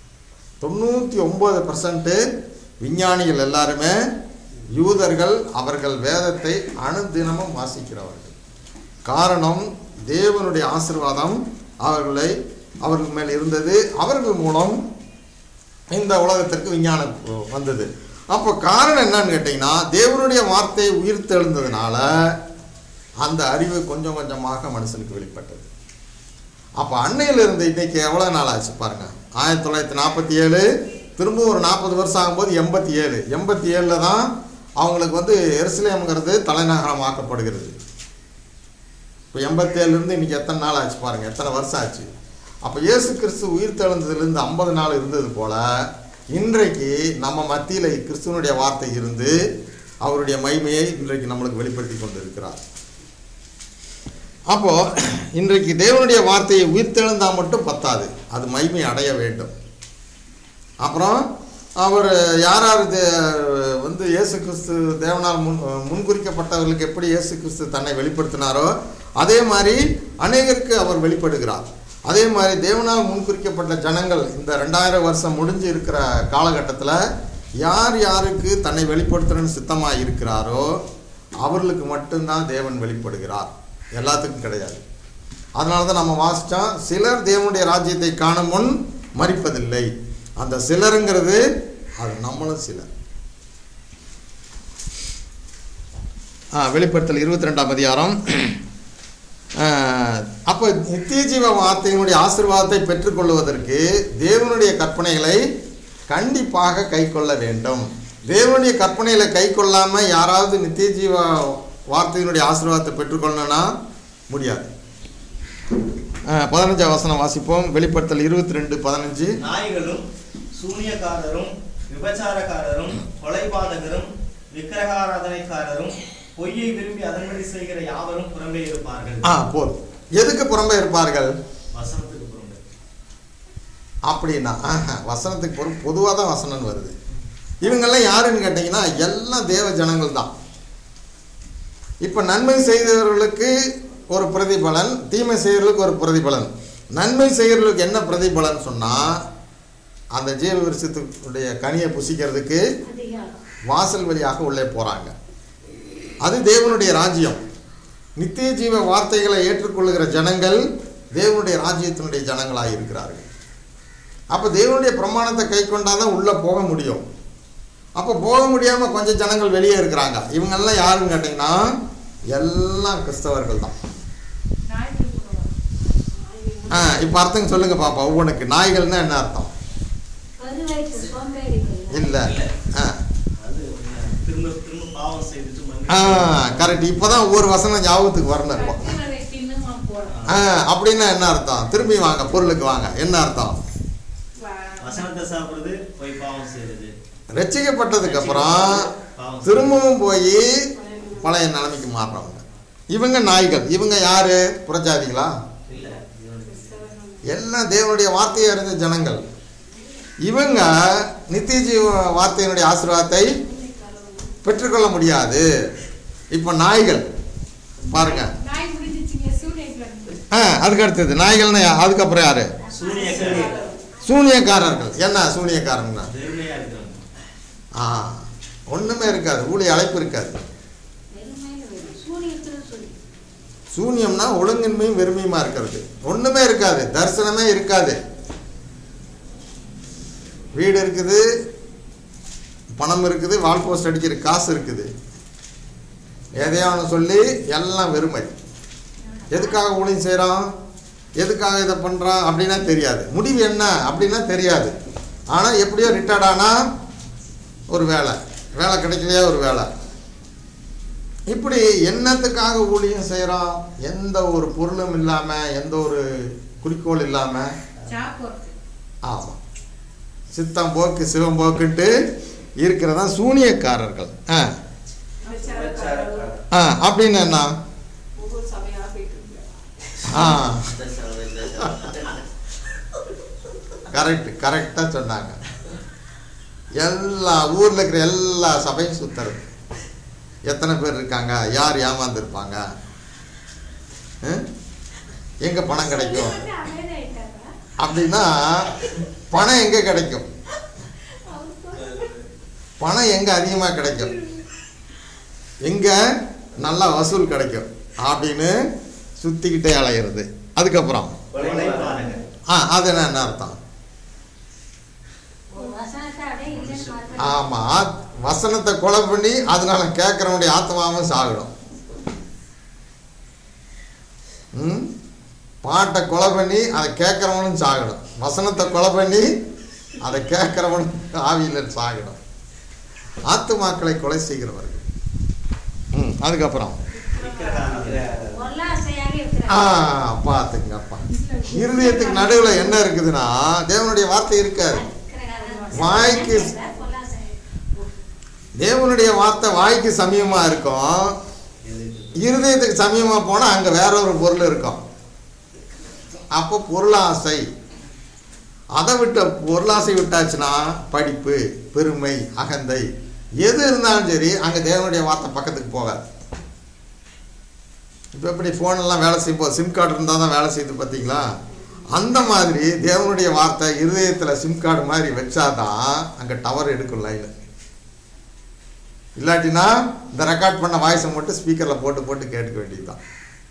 99% விஞ்ஞானிகள் எல்லாருமே யூதர்கள். அவர்கள் வேதத்தை அனுதினமும் வாசிக்கிறவர்கள். காரணம், தேவனுடைய ஆசீர்வாதம் அவர்கள் மேல் இருந்தது. அவர்கள் மூலம் இந்த உலகத்திற்கு விஞ்ஞானம் வந்தது. அப்போ காரணம் என்னன்னு கேட்டிங்கன்னா, தேவனுடைய வார்த்தை உயிர் தெழுந்ததுனால அந்த அறிவு கொஞ்சம் கொஞ்சமாக மனுஷனுக்கு வெளிப்பட்டது. அப்போ அன்னையிலிருந்து இன்னைக்கு எவ்வளோ நாள் ஆச்சு பாருங்க. 1947 திரும்ப ஒரு 40 வருஷம் ஆகும்போது 87 தான் அவங்களுக்கு எருசலேம்ங்கிறது தலைநகரமாக்கப்படுகிறது. இப்போ 87 இன்னைக்கு எத்தனை நாள் ஆச்சு பாருங்க, எத்தனை வருஷம் ஆச்சு. அப்போ இயேசு கிறிஸ்து உயிர் தெழுந்ததுலேருந்து 50 நாள் இருந்தது போல இன்றைக்கு நம்ம மத்தியில் கிறிஸ்துவனுடைய வார்த்தை இருந்து அவருடைய மகிமையை இன்றைக்கு நம்மளுக்கு வெளிப்படுத்தி கொண்டு இருக்கிறார். அப்போ இன்றைக்கு தேவனுடைய வார்த்தையை உயிர் தெழுந்தால் மட்டும் பத்தாது, அது மகிமை அடைய வேண்டும். அப்புறம் அவர் யார் இயேசு கிறிஸ்து தேவனால் முன்குறிக்கப்பட்டவர்களுக்கு எப்படி இயேசு கிறிஸ்து தன்னை வெளிப்படுத்தினாரோ அதே மாதிரி அநேகருக்கு அவர் வெளிப்படுகிறார். அதே மாதிரி தேவனால் முன்குறிக்கப்பட்ட ஜனங்கள் இந்த 2000 வருஷம் முடிஞ்சு இருக்கிற காலகட்டத்தில் யார் யாருக்கு தன்னை வெளிப்படுத்துறன்னு சித்தமாக இருக்கிறாரோ அவர்களுக்கு மட்டும்தான் தேவன் வெளிப்படுகிறார், எல்லாத்துக்கும் கிடையாது. அதனால தான் நம்ம வாசித்தோம், சிலர் தேவனுடைய ராஜ்யத்தை காணும் முன் மரிப்பதில்லை. அந்த சிலருங்கிறது அது நம்மளும் சிலர். வெளிப்படுத்தல் 22ஆம் அதிகாரம். அப்போ நித்திய ஜீவ வார்த்தையினுடைய ஆசீர்வாதத்தை பெற்றுக்கொள்வதற்கு தேவனுடைய கற்பனைகளை கண்டிப்பாக கை கொள்ள வேண்டும். தேவனுடைய கற்பனைகளை கை கொள்ளாமல் யாராவது நித்திய ஜீவ வார்த்தையினுடைய ஆசீர்வாதத்தை பெற்றுக்கொள்ளணும்னா முடியாது. 15ஆம் வசனம் வாசிப்போம். வெளிப்படுத்தல் 22:15. நாய்களும் சூனியக்காரரும் விபச்சாரக்காரரும் கொலைபாதகரும் விக்கிரகாராதனைக்காரரும் பொய்யை விரும்பி அதன்படி செய்கிற யாவரும் புறம்பே இருப்பார்கள். போதும். எதுக்கு புறம்பே இருப்பார்கள்? வசனத்துக்கு புறம்பே. அப்படின்னா வசனத்துக்கு பொதுவாக தான் வசனம் வருது. இவங்கெல்லாம் யாருன்னு கேட்டிங்கன்னா எல்லாம் தேவ ஜனங்கள் தான். இப்போ நன்மை செய்தவர்களுக்கு ஒரு பிரதிபலன், தீமை செய்கிறவர்களுக்கு ஒரு பிரதிபலன். நன்மை செய்கிறவர்களுக்கு என்ன பிரதிபலன் சொன்னால், அந்த ஜீவ விருட்சத்துடைய கனியை புசிக்கிறதுக்கு வாசல் வழியாக உள்ளே போகிறாங்க. அது தேவனுடைய ராஜ்யம். நித்திய ஜீவ வார்த்தைகளை ஏற்றுக்கொள்ளுகிற ஜனங்கள் தேவனுடைய ராஜ்யத்தினுடைய ஜனங்களாக இருக்கிறார்கள். அப்போ தேவனுடைய பிரமாணத்தை கை கொண்டாதான் உள்ளே போக முடியும். அப்போ போக முடியாமல் கொஞ்சம் ஜனங்கள் வெளியே இருக்கிறாங்க. இவங்கெல்லாம் யாருன்னு கேட்டிங்கன்னா எல்லாம் கிறிஸ்தவர்கள் தான். இப்போ அர்த்தம் சொல்லுங்க பாப்பா ஒவ்வொன்றுக்கு. நாய்கள்னா என்ன அர்த்தம்? இல்லை, கரெக்ட். இப்போதான் ஒவ்வொரு வசனம் ஞாபகத்துக்கு வரணும். இருக்கும் அப்படின்னா என்ன அர்த்தம்? திரும்பி வாங்க, பொருளுக்கு வாங்க. என்ன அர்த்தம்? ரட்சிக்கப்பட்டதுக்கு அப்புறம் திரும்பவும் போய் பழைய நிலைமைக்கு மாறுறவங்க இவங்க நாய்கள். இவங்க யாரு? புறஜாதிகளா? எல்லாம் தேவனுடைய வார்த்தையை அறிந்த ஜனங்கள். இவங்க நித்திய ஜீவ வார்த்தையினுடைய ஆசீர்வாதத்தை பெற்றுக்கொள்ள முடியாது. இப்போ நாய்கள் பாருங்க, அதுக்கு அடுத்தது நாய்கள்னா அதுக்கப்புறம் யாரு? சூனியக்காரர்கள். சூனியக்காரர்கள். என்ன சூனியக்காரங்கன்னா? வெறுமையா இருக்கிறவங்க. ஒண்ணுமே இருக்காது, ஊழிய அழைப்பு இருக்காது. சூனியம்னா ஒழுங்கின்மையும் வெறுமையுமா இருக்கிறது. ஒண்ணுமே இருக்காது, தரிசனமே இருக்காது. வீடு இருக்குது, பணம் இருக்குது, வால் போஸ்ட் அடிக்கிற காசு இருக்குது, எதையானு சொல்லி எல்லாம் வெறுமை. எதுக்காக ஊழியம் செய்கிறோம், எதுக்காக இதை பண்ணுறான் அப்படின்னா தெரியாது. முடிவு என்ன அப்படின்னா தெரியாது. ஆனால் எப்படியோ ரிட்டையர்ட் ஆனால் ஒரு வேலை கிடைக்கலையா ஒரு வேலை. இப்படி என்னத்துக்காக ஊழியம் செய்கிறோம்? எந்த ஒரு பொருளும் இல்லாமல், எந்த ஒரு குறிக்கோள் இல்லாமல். ஆமாம், சித்தம் போக்கு சிவம் போக்குன்ட்டு இருக்கிறதா சூனியக்காரர்கள். அப்படின்னு என்ன? கரெக்டா சொன்னாங்க. எல்லா ஊர்ல இருக்கிற எல்லா சபையும் சுத்துறது. எத்தனை பேர் இருக்காங்க, யார் ஏமாந்துருப்பாங்க, எங்க பணம் கிடைக்கும் அப்படின்னா, பணம் எங்க கிடைக்கும், பணம் எங்க அதிகமா கிடைக்கும், எங்க நல்லா வசூல் கிடைக்கும் அப்படின்னு சுத்திக்கிட்டே அலையிறது. அதுக்கப்புறம் அது என்ன அர்த்தம்? ஆமா, வசனத்தை கொலை பண்ணி அதனால கேட்கறவனுடைய ஆத்மாவும் சாகணும். பாட்டை கொலை பண்ணி அதை கேட்கறவனும் சாகணும். வசனத்தை கொலை பண்ணி அதை கேட்கறவனும் ஆவியில சாகணும். ஆத்துமாக்களை கொலை செய்கிறவர்கள். அதுக்கப்புறம் பாத்துங்கப்பா, இருதயத்துக்கு நடுவில் என்ன இருக்குதுன்னா தேவனுடைய வார்த்தை இருக்காது. வாய்க்கு தேவனுடைய வார்த்தை வாய்க்கு சமீபமா இருக்கும், இருதயத்துக்கு சமீபமா போனா அங்க வேற ஒரு பொருள் இருக்கும். அப்போ பொருளாசை, அதை விட்ட பொருளாசை விட்டாச்சுன்னா படிப்பு, பெருமை, அகந்தை எது இருந்தாலும் சரி அங்க தேவனுடைய வார்த்தை பக்கத்துக்கு போகாது. இப்போ எப்படி ஃபோனெல்லாம் வேலை செய்யும் போது சிம் கார்டு இருந்தால் தான் வேலை செய்யுது பார்த்தீங்களா? அந்த மாதிரி தேவனுடைய வார்த்தை இருதயத்தில் சிம் கார்டு மாதிரி வச்சாதான் அங்கே டவர் எடுக்கும் லைனில். இல்லாட்டினா இந்த ரெக்கார்ட் பண்ண வாய்ஸை மட்டும் ஸ்பீக்கரில் போட்டு போட்டு கேட்டுக்க வேண்டியதுதான்.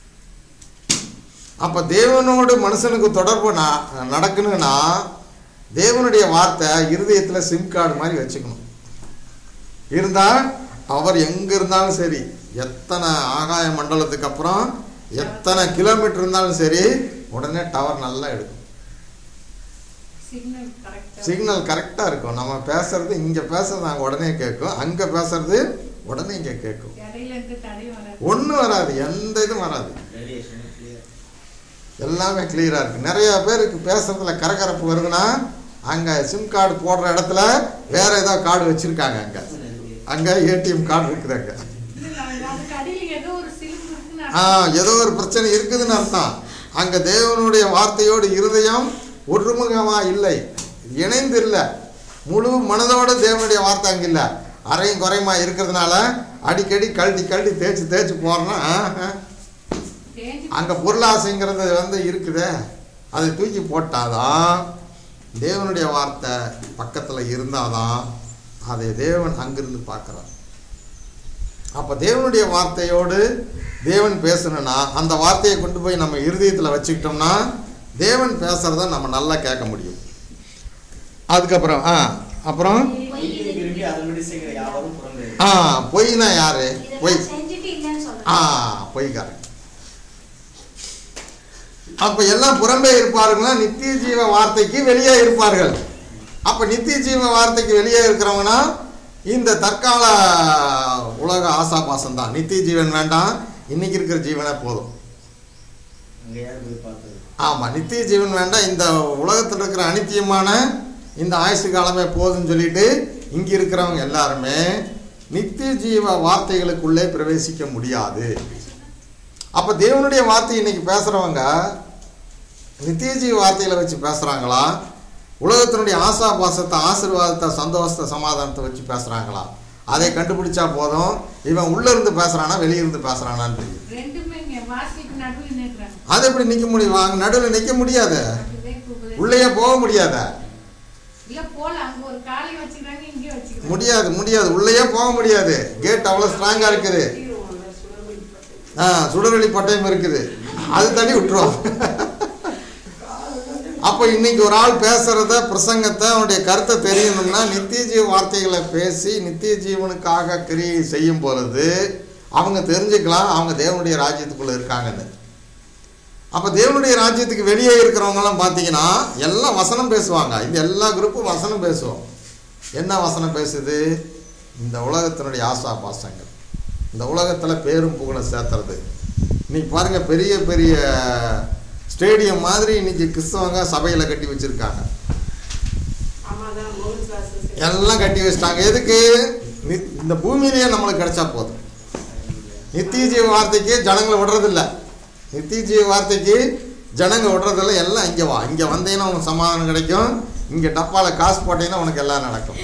அப்போ தேவனோடு மனுஷனுக்கு தொடர்பு நடக்கணும்னா தேவனுடைய வார்த்தை இருதயத்தில் சிம் கார்டு மாதிரி வச்சுக்கணும். இருந்தால் அவர் எங்கே இருந்தாலும் சரி, எத்தனை ஆகாய மண்டலத்துக்கு அப்புறம் எத்தனை கிலோமீட்டர் இருந்தாலும் சரி உடனே டவர் நல்லா எடுக்கும். சிக்னல் கரெக்டாக இருக்கும். நம்ம பேசுறது இங்கே பேசுறது அங்கே உடனே கேட்கும், அங்கே பேசுறது உடனே இங்கே கேட்கும். ஒன்றும் வராது, எந்த இதுவும் வராது, எல்லாமே கிளியராக இருக்கு. நிறைய பேருக்கு பேசுறதுல கரகரப்பு வருதுன்னா அங்கே சிம் கார்டு போடுற இடத்துல வேற ஏதோ கார்டு வச்சிருக்காங்க. அங்கே ஏடிஎம் கார்டு இருக்குதாங்க. ஏதோ ஒரு பிரச்சனை இருக்குதுன்னு அர்த்தம். அங்க தேவனுடைய வார்த்தையோடு இருதயம் ஒருமுகமா இல்லை, இணைந்து இல்லை, முழு மனதோட தேவனுடைய வார்த்தை அங்க இல்லை, அரையும் குறையுமா இருக்கிறதுனால அடிக்கடி கழட்டி தேய்ச்சி போறோம்னா அங்க பொருளாசைங்கிறது இருக்குதே, அதை தூக்கி போட்டாதான் தேவனுடைய வார்த்தை பக்கத்துல இருந்தாதான் அதை தேவன் அங்கிருந்து பார்க்கிறார். அப்ப தேவனுடைய வார்த்தையோடு தேவன் பேசணும்னா அந்த வார்த்தையை கொண்டு போய் நம்ம இருதயத்தில் வச்சுக்கிட்டோம்னா தேவன் பேசுறத நம்ம நல்லா கேட்க முடியும். அதுக்கப்புறம் அப்புறம் பொய்னா யாரு? பொய்காரன். அப்ப எல்லாம் புறம்பே இருப்பாருங்கன்னா நித்திய ஜீவ வார்த்தைக்கு வெளியே இருப்பார்கள். அப்ப நித்திய ஜீவ வார்த்தைக்கு வெளியே இருக்கிறவங்கன்னா இந்த தற்கால உலக ஆசாபாசம் தான். நித்திய ஜீவன் வேண்டாம், இன்னைக்கு இருக்கிற ஜீவனே போதும். ஆமா, நித்திய ஜீவன் வேண்டாம், இந்த உலகத்தில் இருக்கிற அனித்தியமான இந்த ஆயுசு காலமே போதும்னு சொல்லிட்டு இங்க இருக்கிறவங்க எல்லாருமே நித்திய ஜீவ வார்த்தைகளுக்குள்ளே பிரவேசிக்க முடியாது. அப்ப தேவனுடைய வார்த்தை இன்னைக்கு பேசுறவங்க நித்திய ஜீவ வார்த்தைகளை வச்சு பேசுறாங்களா, உலகத்தினுடைய ஆசாபாசத்தை, ஆசீர்வாதத்தை, சந்தோஷத்தை, சமாதானத்தை வச்சு பேசுறாங்களா? அதை கண்டுபிடிச்சா போதும் இவன் உள்ள இருந்து பேசுறானா வெளியிருந்து பேசுறானான்னு தெரியும். அது எப்படி நிக்க முடியும்? வாங்க நடுவில் நிக்க முடியாது, உள்ளேயே போக முடியாத, முடியாது முடியாது, உள்ளேயே போக முடியாது. கேட் அவ்வளவு ஸ்ட்ராங்கா இருக்குது. சுடரொளி பட்டயம் இருக்குது, அது தள்ளி விட்டுருவோம். அப்போ இன்னைக்கு ஒரு ஆள் பேசுறத பிரசங்கத்தை அவனுடைய கருத்தை தெரியணும்னா நித்திய ஜீவ வார்த்தைகளை பேசி நித்திய ஜீவனுக்காக கிரியை செய்யும் பொழுது அவங்க தெரிஞ்சுக்கலாம் அவங்க தேவனுடைய ராஜ்யத்துக்குள்ள இருக்காங்கன்னு. அப்போ தேவனுடைய ராஜ்யத்துக்கு வெளியே இருக்கிறவங்கலாம் பார்த்தீங்கன்னா எல்லாம் வசனம் பேசுவாங்க. இந்த எல்லா குரூப்பும் வசனம் பேசுவோம். என்ன வசனம் பேசுது? இந்த உலகத்தினுடைய ஆசா பாசங்கள், இந்த உலகத்தில் பேரும் புகழ சேர்த்துறது. இன்னைக்கு பாருங்க, பெரிய பெரிய ஸ்டேடியம் மாதிரி இன்னைக்கு கிறிஸ்தவங்க சபையில கட்டி வச்சிருக்காங்க, எல்லாம் கட்டி வச்சிட்டாங்க. எதுக்கு? இந்த பூமியிலேயே நம்மளுக்கு கிடைச்சா போதும். நித்திய ஜீவ வார்த்தைக்கு ஜனங்களை விடுறதில்ல, நித்திய ஜீவ வார்த்தைக்கு ஜனங்க விடுறதில்ல. எல்லாம் இங்கே வா, இங்கே வந்தீங்கன்னா உனக்கு சமாதானம் கிடைக்கும், இங்கே டப்பால காசு போட்டீங்கன்னா உனக்கு எல்லாம் நடக்கும்.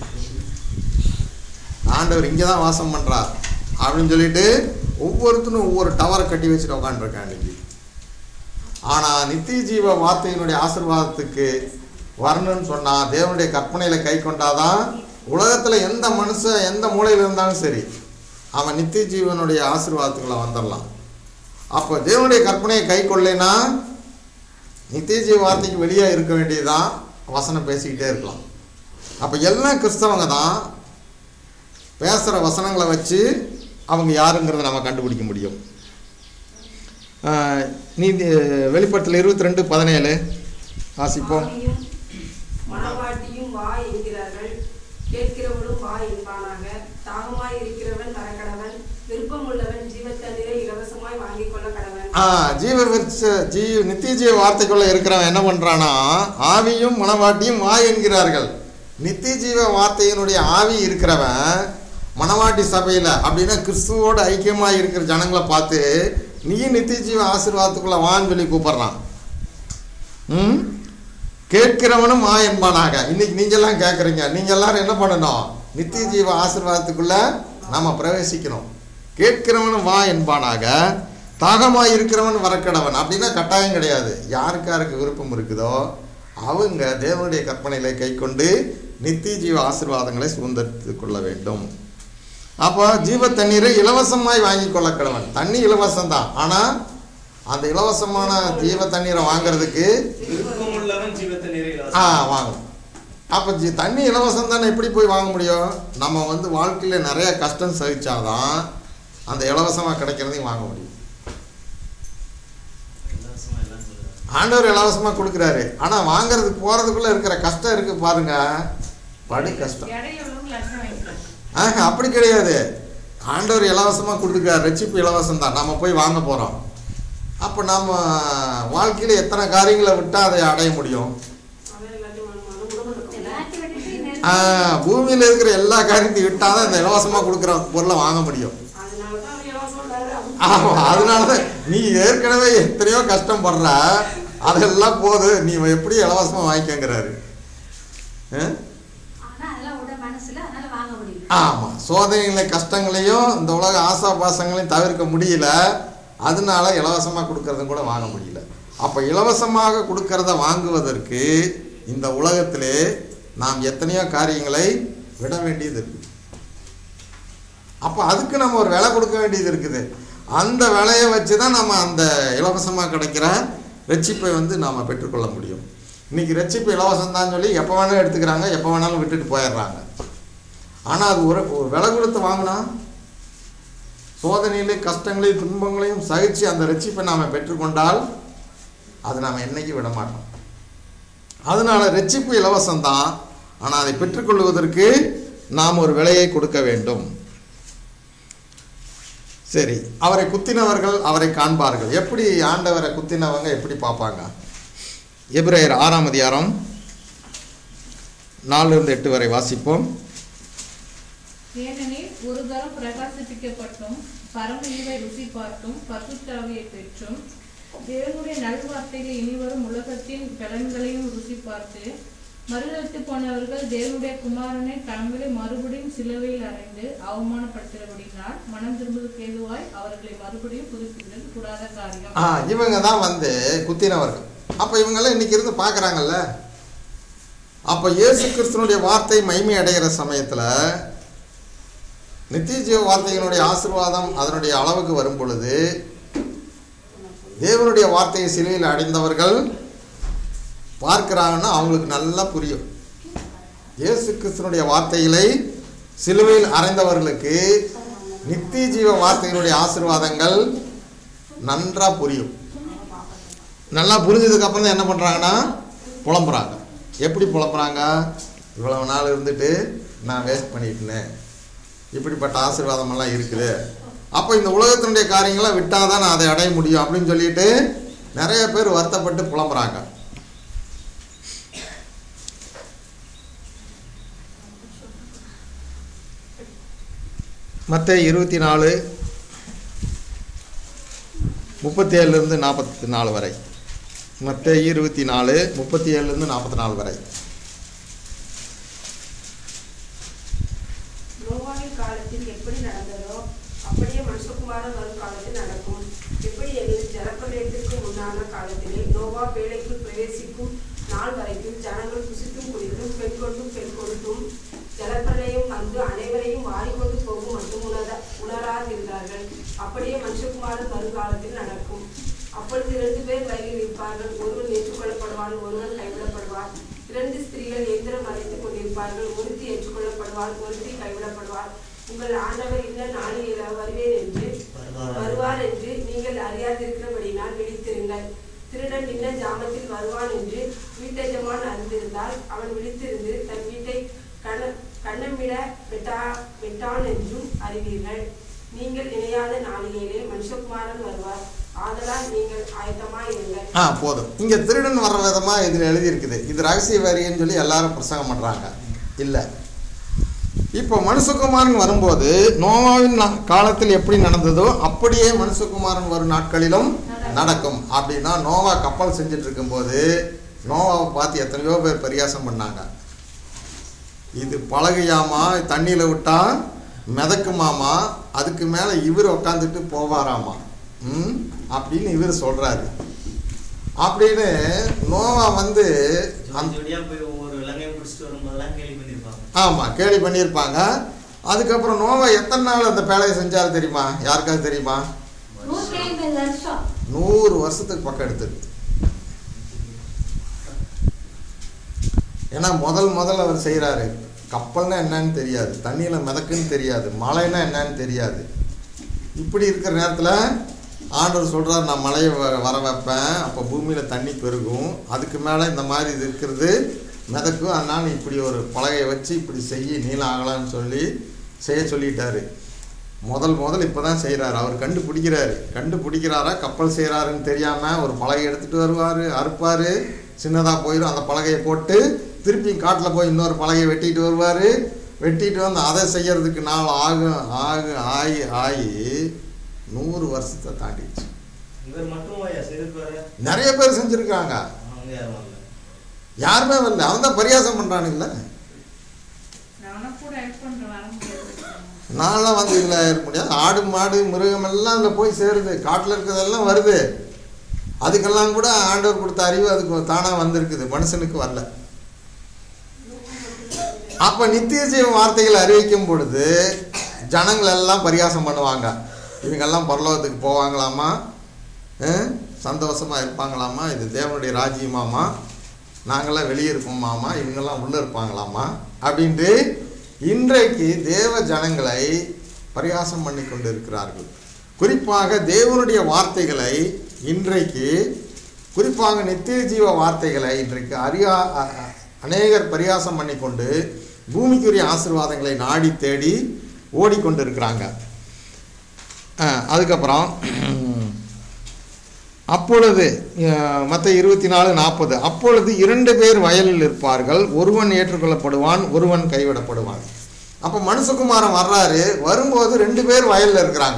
ஆண்டவர் இங்கே தான் வாசம் பண்ணுறார் அப்படின்னு சொல்லிட்டு ஒவ்வொருத்தரும் ஒவ்வொரு டவரை கட்டி வச்சுட்டு உட்காந்துருக்கான் இன்னைக்கு. ஆனால் நித்திய ஜீவ வார்த்தையினுடைய ஆசீர்வாதத்துக்கு வரணும்னு சொன்னால் தேவனுடைய கற்பனையில் கை கொண்டாதான் உலகத்தில் எந்த மனுஷன் எந்த மூலையில் இருந்தாலும் சரி அவன் நித்திய ஜீவனுடைய ஆசீர்வாதத்துக்குள்ள வந்துடலாம். அப்போ தேவனுடைய கற்பனையை கை கொள்ளைனா நித்திய ஜீவ வார்த்தைக்கு வெளியே இருக்க வேண்டியதுதான், வசனம் பேசிக்கிட்டே இருக்கலாம். அப்போ எல்லாம் கிறிஸ்தவங்க தான் பேசுகிற வசனங்களை வச்சு அவங்க யாருங்கிறத நம்ம கண்டுபிடிக்க முடியும். நீதி வெளிப்படுத்தல் 22:17 வாசிப்போம். மனவாட்டியும் வா என்கிறார்கள், கேட்கிறவனும் வா என்பானாக. தாகமாய் இருக்கிறவன் வரக்கடவன், விருப்பமுள்ளவன் ஜீவத்தண்ணீரை இலவசமாய் வாங்கிக் கொள்ள கடவன். நித்திய ஜீவ வார்த்தைக்குள்ள இருக்கிறவன் என்ன பண்றானா, ஆவியும் மனவாட்டியும் வா என்கிறார்கள். நித்திய ஜீவ வார்த்தையினுடைய ஆவி இருக்கிறவன் மனவாட்டி சபையில அப்படின்னா கிறிஸ்துவோட ஐக்கியமாக இருக்கிற ஜனங்களை பார்த்து நீ நித்திய ஜீவ ஆசீர்வாதத்துக்குள்ள வான்னு சொல்லி கூப்பிடுறான். கேட்கிறவனும் வா என்பானாக. இன்னைக்கு நீங்க எல்லாம் கேட்குறீங்க, நீங்க எல்லாரும் என்ன பண்ணணும்? நித்திய ஜீவ ஆசீர்வாதத்துக்குள்ள நாம பிரவேசிக்கணும். கேட்கிறவனும் வா என்பானாக, தாகமாய் இருக்கிறவன் வரக்கடவன். அப்படின்னா கட்டாயம் கிடையாது, யாருக்கு யாருக்கு விருப்பம் இருக்குதோ அவங்க தேவனுடைய கற்பனைகளை கை கொண்டு நித்திய ஜீவ ஆசீர்வாதங்களை சுதந்திரித்துக் கொள்ள வேண்டும். அப்போ ஜீவ தண்ணீரை இலவசமாய் வாங்கி கொள்ள கடவன். தண்ணி இலவசம் தான், ஆனா அந்த இலவசமான ஜீவ தண்ணீரை வாங்குறதுக்கு வாங்கணும். அப்போ தண்ணி இலவசம் தானே, எப்படி போய் வாங்க முடியும்? நம்ம வாழ்க்கையில நிறைய கஷ்டம் சகிச்சாதான் அந்த இலவசமா கிடைக்கிறதையும் வாங்க முடியும். ஆண்டவர் இலவசமா கொடுக்குறாரு, ஆனா வாங்கறதுக்கு போறதுக்குள்ள இருக்கிற கஷ்டம் இருக்கு பாருங்க, படு கஷ்டம். அப்படி கிடையாது, ஆண்டவர் இலவசமா கொடுத்துருக்காரு, ரட்சிப்பு இலவசம் தான், நம்ம போய் வாங்க போறோம். அப்போ நம்ம வாழ்க்கையில எத்தனை காரியங்களை விட்டா அதை அடைய முடியும்? பூமியில இருக்கிற எல்லா காரியத்தையும் விட்டாதான் இந்த இலவசமா கொடுக்குற பொருளை வாங்க முடியும். அதனாலதான் நீ ஏற்கனவே எத்தனையோ கஷ்டப்படுற, அதெல்லாம் போது, நீ எப்படி இலவசமா வாங்கிக்கங்கிறாரு. ஆமா, சோதனைகளை கஷ்டங்களையும் இந்த உலக ஆசா பாசங்களையும் தவிர்க்க முடியல, அதனால இலவசமா கொடுக்கறதும் கூட வாங்க முடியல. அப்ப இலவசமாக கொடுக்கறத வாங்குவதற்கு இந்த உலகத்திலே நாம் எத்தனையோ காரியங்களை விட வேண்டியது இருக்கு. அப்போ அதுக்கு நம்ம ஒரு விலை கொடுக்க வேண்டியது இருக்குது. அந்த விலையை வச்சு தான் நம்ம அந்த இலவசமாக கிடைக்கிற ரட்சிப்பை நாம் பெற்றுக்கொள்ள முடியும். இன்னைக்கு ரட்சிப்பு இலவசம் தான் சொல்லி எப்போ வேணாலும் எடுத்துக்கிறாங்க, எப்போ வேணாலும் விட்டுட்டு போயிடுறாங்க. ஆனால் அது ஒரு விலை கொடுத்து வாங்கினா சோதனையிலே கஷ்டங்களையும் துன்பங்களையும் சகிச்சு அந்த ரட்சிப்பை நாம் பெற்றுக்கொண்டால் அது நாம் என்னைக்கு விட மாட்டோம். அதனால ரட்சிப்பு இலவசம் தான், ஆனால் அதை பெற்றுக்கொள்வதற்கு நாம் ஒரு விலையை கொடுக்க வேண்டும். சரி, அவரை குத்தினவர்கள் அவரை காண்பார்கள். எப்படி ஆண்டவரை குத்தினவங்க எப்படி பார்ப்பாங்க? எபிரேயர் 6ஆம் அதிகாரம் 4-8 வரை வாசிப்போம். ஏனெனில் ஒரு தரம் பிரகாசிப்பிக்கப்பட்டும் பரம ஈவை ருசி பார்த்தும் பரிசுத்த ஆவியை பெற்றும் தேவனுடைய நல்வார்த்தைகளை இனிவரும் உலகத்தின் பலன்களையும் ருசி பார்த்து மறுதலித்து போனவர்கள் தேவனுடைய குமாரனை தங்களை மறுபடியும் சிலுவையில் அறைந்து அவமானப்படுத்துகிறபடினால் மனம் திரும்புவதற்கு ஏதுவாய் அவர்களை மறுபடியும் புதுப்பித்தது கூடாத காரியம். இவங்க தான் வந்து குத்தினவர்கள். அப்போ இவங்கெல்லாம் இன்னைக்கு இருந்து பார்க்குறாங்கல்ல. அப்போ இயேசு கிறிஸ்துவனுடைய வார்த்தை மகிமை அடைகிற சமயத்தில் நித்திய ஜீவ வார்த்தையினுடைய ஆசீர்வாதம் அதனுடைய அளவுக்கு வரும் பொழுது தேவனுடைய வார்த்தையை சிலுவையில் அடைந்தவர்கள் பார்க்கிறாங்கன்னா அவங்களுக்கு நல்லா புரியும். இயேசு கிறிஸ்துவனுடைய வார்த்தைகளை சிலுவையில் அறைந்தவர்களுக்கு நித்திய ஜீவ வார்த்தையினுடைய ஆசீர்வாதங்கள் நன்றா புரியும். நல்லா புரிஞ்சதுக்கு அப்புறம் தான் என்ன பண்ணுறாங்கன்னா புலம்புறாங்க. எப்படி புலம்புறாங்க? இவ்வளவு நாள் இருந்துட்டு நான் வேஸ்ட் பண்ணிட்டேன், இப்படிப்பட்ட ஆசீர்வாதமெல்லாம் இருக்குது, அப்போ இந்த உலகத்தினுடைய காரியங்களை விட்டால் தான் நான் அதை அடைய முடியும் அப்படின்னு சொல்லிட்டு நிறைய பேர் வருத்தப்பட்டு புலம்புறாங்க. மத்தேயு 24:37-44 வரை. மத்தேயு 24:37-44 வரை. நோவாவின் காலத்தில் எப்படி நடந்ததோ அப்படியே மனுஷகுமாரன் வரும் காலத்தில் நடக்கும். எப்படி எங்கள் ஜலப்பிரளயத்திற்கு முன்னான காலத்திலே நோவா வேலைக்குள் பிரவேசிக்கும் நாள் வரைக்கும் ஜனங்கள் குசித்தும் குடித்தும் பெண் கொண்டும் பெண் கொடுத்தும் ஜலப்பிரளயம் வந்து அனைவரையும் வாரிக்கொண்டு போகும் மட்டும் உணராதிருந்தார்கள். அப்படியே மனுஷகுமாரன் வருங்காலத்தில் நடக்கும். அப்பொழுது 2 பேர் வயலில் இருப்பார்கள், ஒருவன் ஏற்றுக்கொள்ளப்படுவான், ஒருவன் கைவிடப்படுவான். 2 ஸ்திரீகள் எந்திரம் அழைத்துக் கொண்டிருப்பார்கள், ஒருத்தி ஏற்றுக்கொள்ளப்படுவாள், ஒருத்தி கைவிடப்படுவாள். உங்கள் ஆண்டவர் இந்த நாளில் வருவார் என்று நீங்கள் அறியாதிருக்கிறபடினால் விழித்திருங்கள். திருடன் இன்ன ஜாமத்தில் வருவான் என்று வீட்டெஜமான் அறிந்திருந்தால் அவன் விழித்திருந்து தன் வீட்டை கண்ணமிட வெட்டான் என்றும் அறிவீர்கள். நீங்கள் இணையாத நாளிலே மனுஷகுமாரன் வருவார், ஆதலால் நீங்கள் ஆயத்தமாய் இருங்கள். போதும். இங்க திருடன் வர்ற விதமா இதுல எழுதி இருக்குது. இது ரகசிய வரின்னு சொல்லி எல்லாரும் பிரசங்கம் பண்றாங்க. இல்ல, இப்போ மனுஷகுமாரன் வரும்போது நோவாவின் காலத்தில் எப்படி நடந்ததோ அப்படியே மனுஷகுமாரன் வரும் நாட்களிலும் நடக்கும். அப்படின்னா நோவா கப்பல் செஞ்சுட்டு இருக்கும்போது நோவாவை பார்த்து எத்தனையோ பேர் பரியாசம் பண்ணாங்க. இது பழகையாமா, தண்ணியில் விட்டா மிதக்குமாமா, அதுக்கு மேலே இவர் உட்காந்துட்டு போவாராமா அப்படின்னு இவர் சொல்றாரு. அப்படின்னு நோவா வந்து ஆமாம் கேலி பண்ணியிருப்பாங்க. அதுக்கப்புறம் நோவா எத்தனை நாள் அந்த வேலையை செஞ்சாரு தெரியுமா? யாருக்காவது தெரியுமா? 100 வருஷத்துக்கு பக்கம் எடுத்துருக்கு. ஏன்னா முதல்ல அவர் செய்கிறாரு. கப்பல்னா என்னன்னு தெரியாது, தண்ணியில் மிதக்குன்னு தெரியாது, மழைன்னா என்னன்னு தெரியாது. இப்படி இருக்கிற நேரத்தில் ஆண்டவர் சொல்கிறார், நான் மழையை வர வைப்பேன், அப்போ பூமியில் தண்ணி பெருகும், அதுக்கு மேலே இந்த மாதிரி இது இருக்கிறது மிதக்கும், அதனால் இப்படி ஒரு பலகையை வச்சு இப்படி செய்ய நீளம் ஆகலான்னு சொல்லி செய்ய சொல்லிட்டாரு. முதல் இப்போ தான் செய்கிறாரு. அவர் கண்டுபிடிக்கிறாரா கப்பல் செய்கிறாருன்னு தெரியாமல் ஒரு பலகை எடுத்துகிட்டு வருவார், அறுப்பார், சின்னதாக போயிடும், அந்த பலகையை போட்டு திருப்பி காட்டில் போய் இன்னொரு பலகையை வெட்டிட்டு வருவார். வெட்டிட்டு வந்து அதை செய்யறதுக்கு நாள் ஆகி 100 வருஷத்தை தாண்டிடுச்சு. நிறைய பேர் செஞ்சுருக்காங்க, யாருமே வரல. அவன் தான் பரியாசம் பண்ணுறானுங்கள. நான்லாம் வந்து இதில் இருக்க முடியாது. ஆடு மாடு மிருகம் எல்லாம் அதில் போய் சேருது, காட்டில் இருக்கிறதெல்லாம் வருது. அதுக்கெல்லாம் கூட ஆண்டவர் கொடுத்த அறிவு அதுக்கு தானாக வந்திருக்குது, மனுஷனுக்கு வரல. அப்போ நித்திய ஜீவ வார்த்தைகளை அறிவிக்கும் பொழுது ஜனங்கள் எல்லாம் பரியாசம் பண்ணுவாங்க. இவங்கெல்லாம் பரலோகத்துக்கு போவாங்களாமா, சந்தோஷமாக இருப்பாங்களாமா, இது தேவனுடைய ராஜ்யமாமா, நாங்களாம் வெளியே இருப்போமாமா, இவங்கெல்லாம் உள்ளே இருப்பாங்களாமா அப்படின்ட்டு இன்றைக்கு தேவ ஜனங்களை பரியாசம் பண்ணி கொண்டு இருக்கிறார்கள். குறிப்பாக தேவனுடைய வார்த்தைகளை இன்றைக்கு, குறிப்பாக நித்திய ஜீவ வார்த்தைகளை இன்றைக்கு அநேகர் பரியாசம் பண்ணி கொண்டு பூமிக்குரிய ஆசீர்வாதங்களை நாடி தேடி ஓடிக்கொண்டு இருக்கிறாங்க. அதுக்கப்புறம் அப்பொழுது மத்தேயு 24:40, அப்பொழுது 2 பேர் வயலில் இருப்பார்கள், ஒருவன் ஏற்றுக்கொள்ளப்படுவான், ஒருவன் கைவிடப்படுவான். அப்போ மனுஷகுமாரன் வர்றாரு, வரும்போது 2 பேர் வயலில் இருக்கிறாங்க.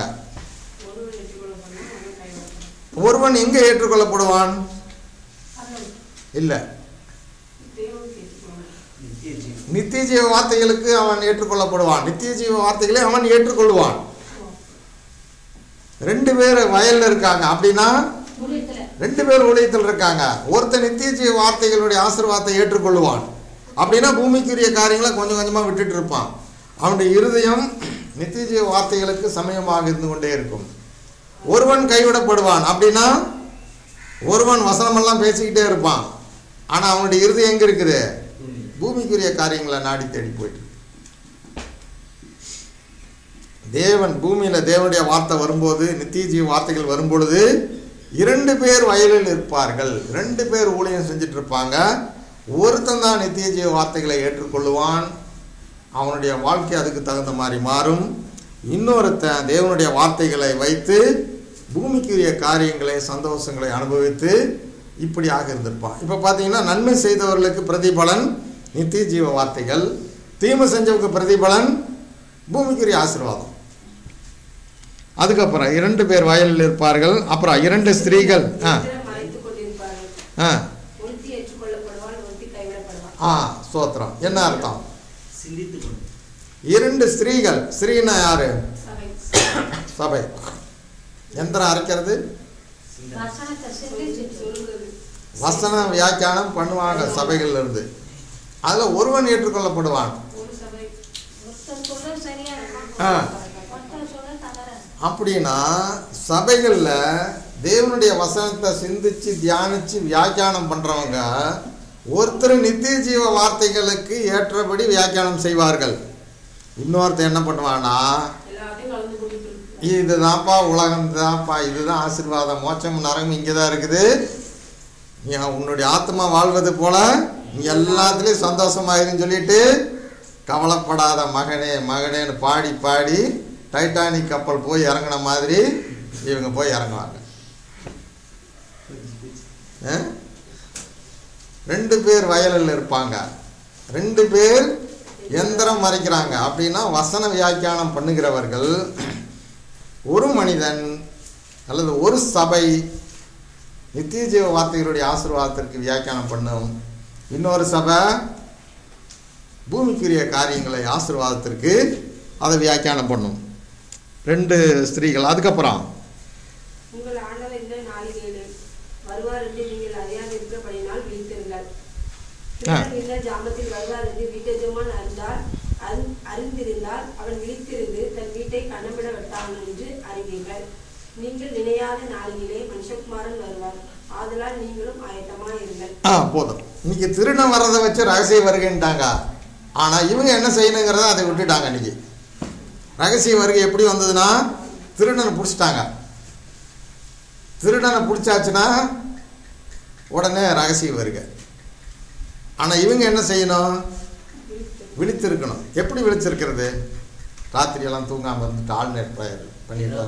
ஒருவன் எங்கே ஏற்றுக்கொள்ளப்படுவான்? இல்லை, நித்திய ஜீவ வார்த்தைகளுக்கு அவன் ஏற்றுக்கொள்ளப்படுவான், நித்திய ஜீவ வார்த்தைகளை அவன் ஏற்றுக்கொள்வான். 2 பேர் வயல்ல இருக்காங்க அப்படின்னா 2 பேர் ஊழியத்தில் இருக்காங்க. ஒருத்தர் நித்திய ஜீவ வார்த்தைகளுடைய ஆசீர்வாதத்தை ஏற்றுக்கொள்வான் அப்படின்னா பூமிக்குரிய காரியங்களை கொஞ்சம் கொஞ்சமாக விட்டுட்டு இருப்பான். அவனுடைய இருதயம் நித்திய ஜீவ வார்த்தைகளுக்கு சமயமாக இருந்து கொண்டே இருக்கும். ஒருவன் கைவிடப்படுவான் அப்படின்னா ஒருவன் வசனமெல்லாம் பேசிக்கிட்டே இருப்பான், ஆனால் அவனுடைய இருதயம் எங்கே இருக்குது? பூமிக்குரிய காரியங்களை நாடி தேடி போயிட்டு. தேவன் பூமியில் தேவனுடைய வார்த்தை வரும்போது, நித்திய ஜீவ வார்த்தைகள் வரும்பொழுது 2 பேர் வயலில் இருப்பார்கள், 2 பேர் ஊழியம் செஞ்சுட்டு இருப்பாங்க. ஒருத்தன் தான் நித்திய ஜீவ வார்த்தைகளை ஏற்றுக்கொள்ளுவான், அவனுடைய வாழ்க்கை அதுக்கு தகுந்த மாதிரி மாறும். இன்னொருத்தன் தேவனுடைய வார்த்தைகளை வைத்து பூமிக்குரிய காரியங்களை சந்தோஷங்களை அனுபவித்து இப்படியாக இருந்திருப்பான். இப்போ பார்த்தீங்கன்னா நன்மை செய்தவர்களுக்கு பிரதிபலன் நித்திய ஜீவ வார்த்தைகள், தீமை செஞ்சவங்க பிரதிபலன் பூமிக்குரிய ஆசீர்வாதம். அதுக்கப்புறம் 2 பேர் வயலில் இருப்பார்கள். அப்புறம் 2 ஸ்திரீகள் ஸ்தோத்திரம். என்ன அர்த்தம்? 2 ஸ்திரீகள். ஸ்திரீனா யாரு? சபை. எந்திரம் அரைக்கிறது, வசன வியாக்கியானம் பண்ணுவாங்க சபைகள்ல இருந்து. அதுல ஒருவன் ஏற்றுக்கொள்ளப்படுவான். அப்படின்னா சபைகள்ல தேவனுடைய வசனத்தை சிந்திச்சு தியானிச்சு வியாக்கியானம் பண்றவங்க ஒருத்தர் நித்திய ஜீவ வார்த்தைகளுக்கு ஏற்றபடி வியாக்கியானம் செய்வார்கள். இன்னொருத்தர் என்ன பண்ணுவான்னா, இதுதான்ப்பா உலகம் தான்ப்பா, இதுதான் ஆசீர்வாதம், மோட்சம் நரகம் இங்கே தான் இருக்குது, உன்னுடைய ஆத்மா வாழ்வது போல எல்லாத்துலேயும் சந்தோஷமாயிருன்னு சொல்லிட்டு கவலைப்படாத மகனே மகனேன்னு பாடி பாடி டைட்டானிக் கப்பல் போய் இறங்கின மாதிரி இவங்க போய் இறங்குவாங்க. 2 பேர் வயலில் இருப்பாங்க, 2 பேர் எந்திரம் மறைக்கிறாங்க. அப்படின்னா வசன வியாக்கியானம் பண்ணுகிறவர்கள் ஒரு மனிதன் அல்லது ஒரு சபை நித்திய ஜீவ வார்த்தைகளுடைய ஆசீர்வாதத்திற்கு வியாக்கியானம் பண்ணும், இன்னொரு சபை பூமிக்குரிய காரியங்களை ஆசீர்வாதத்திற்கு அதை வியாக்கியானம் பண்ணும். 2 ஸ்திரீகள். அதுக்கப்புறம் உங்கள் ஆண்டவர் இந்த நாளிலே வருவார் என்று நீங்கள் அறியாது இருக்கப்படினால் விழித்திருங்கள். இந்த ஜாமத்தில் வருவார் என்று வீட்டெஜமான் அறிந்திருந்தால் அவன் விழித்திருந்து தன் வீட்டை கண்ணமிட வெட்டான் என்று அறிவீர்கள். நீங்கள் நினையாத நாளிலே மனுஷகுமாரன் வருவார், ஆதலால் நீங்களும் ஆயத்தமாக இருங்கள். போதும். இன்னைக்கு திருடன் வர்றதை வச்சு ரகசிய வருகைன்ட்டாங்க. ஆனா இவங்க என்ன செய்யணுங்கிறத அதை விட்டுட்டாங்க. இன்னைக்கு ரகசிய வருகை எப்படி வந்ததுன்னா, திருடனை பிடிச்சிட்டாங்க. திருடனை பிடிச்சாச்சுன்னா உடனே ரகசிய வருகை. ஆனால் இவங்க என்ன செய்யணும்? விழித்திருக்கணும். எப்படி விழிச்சிருக்கிறது? ராத்திரியெல்லாம் தூங்காமல் இருந்துட்டு ஆல்நைட் ப்ரேயர் பண்ணிடுவாங்க.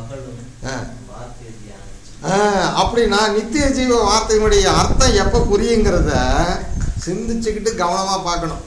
அப்படின்னா நித்திய ஜீவ வார்த்தையினுடைய அர்த்தம் எப்போ புரியுங்கிறத சிந்திச்சுக்கிட்டு கவனமாக பார்க்கணும்.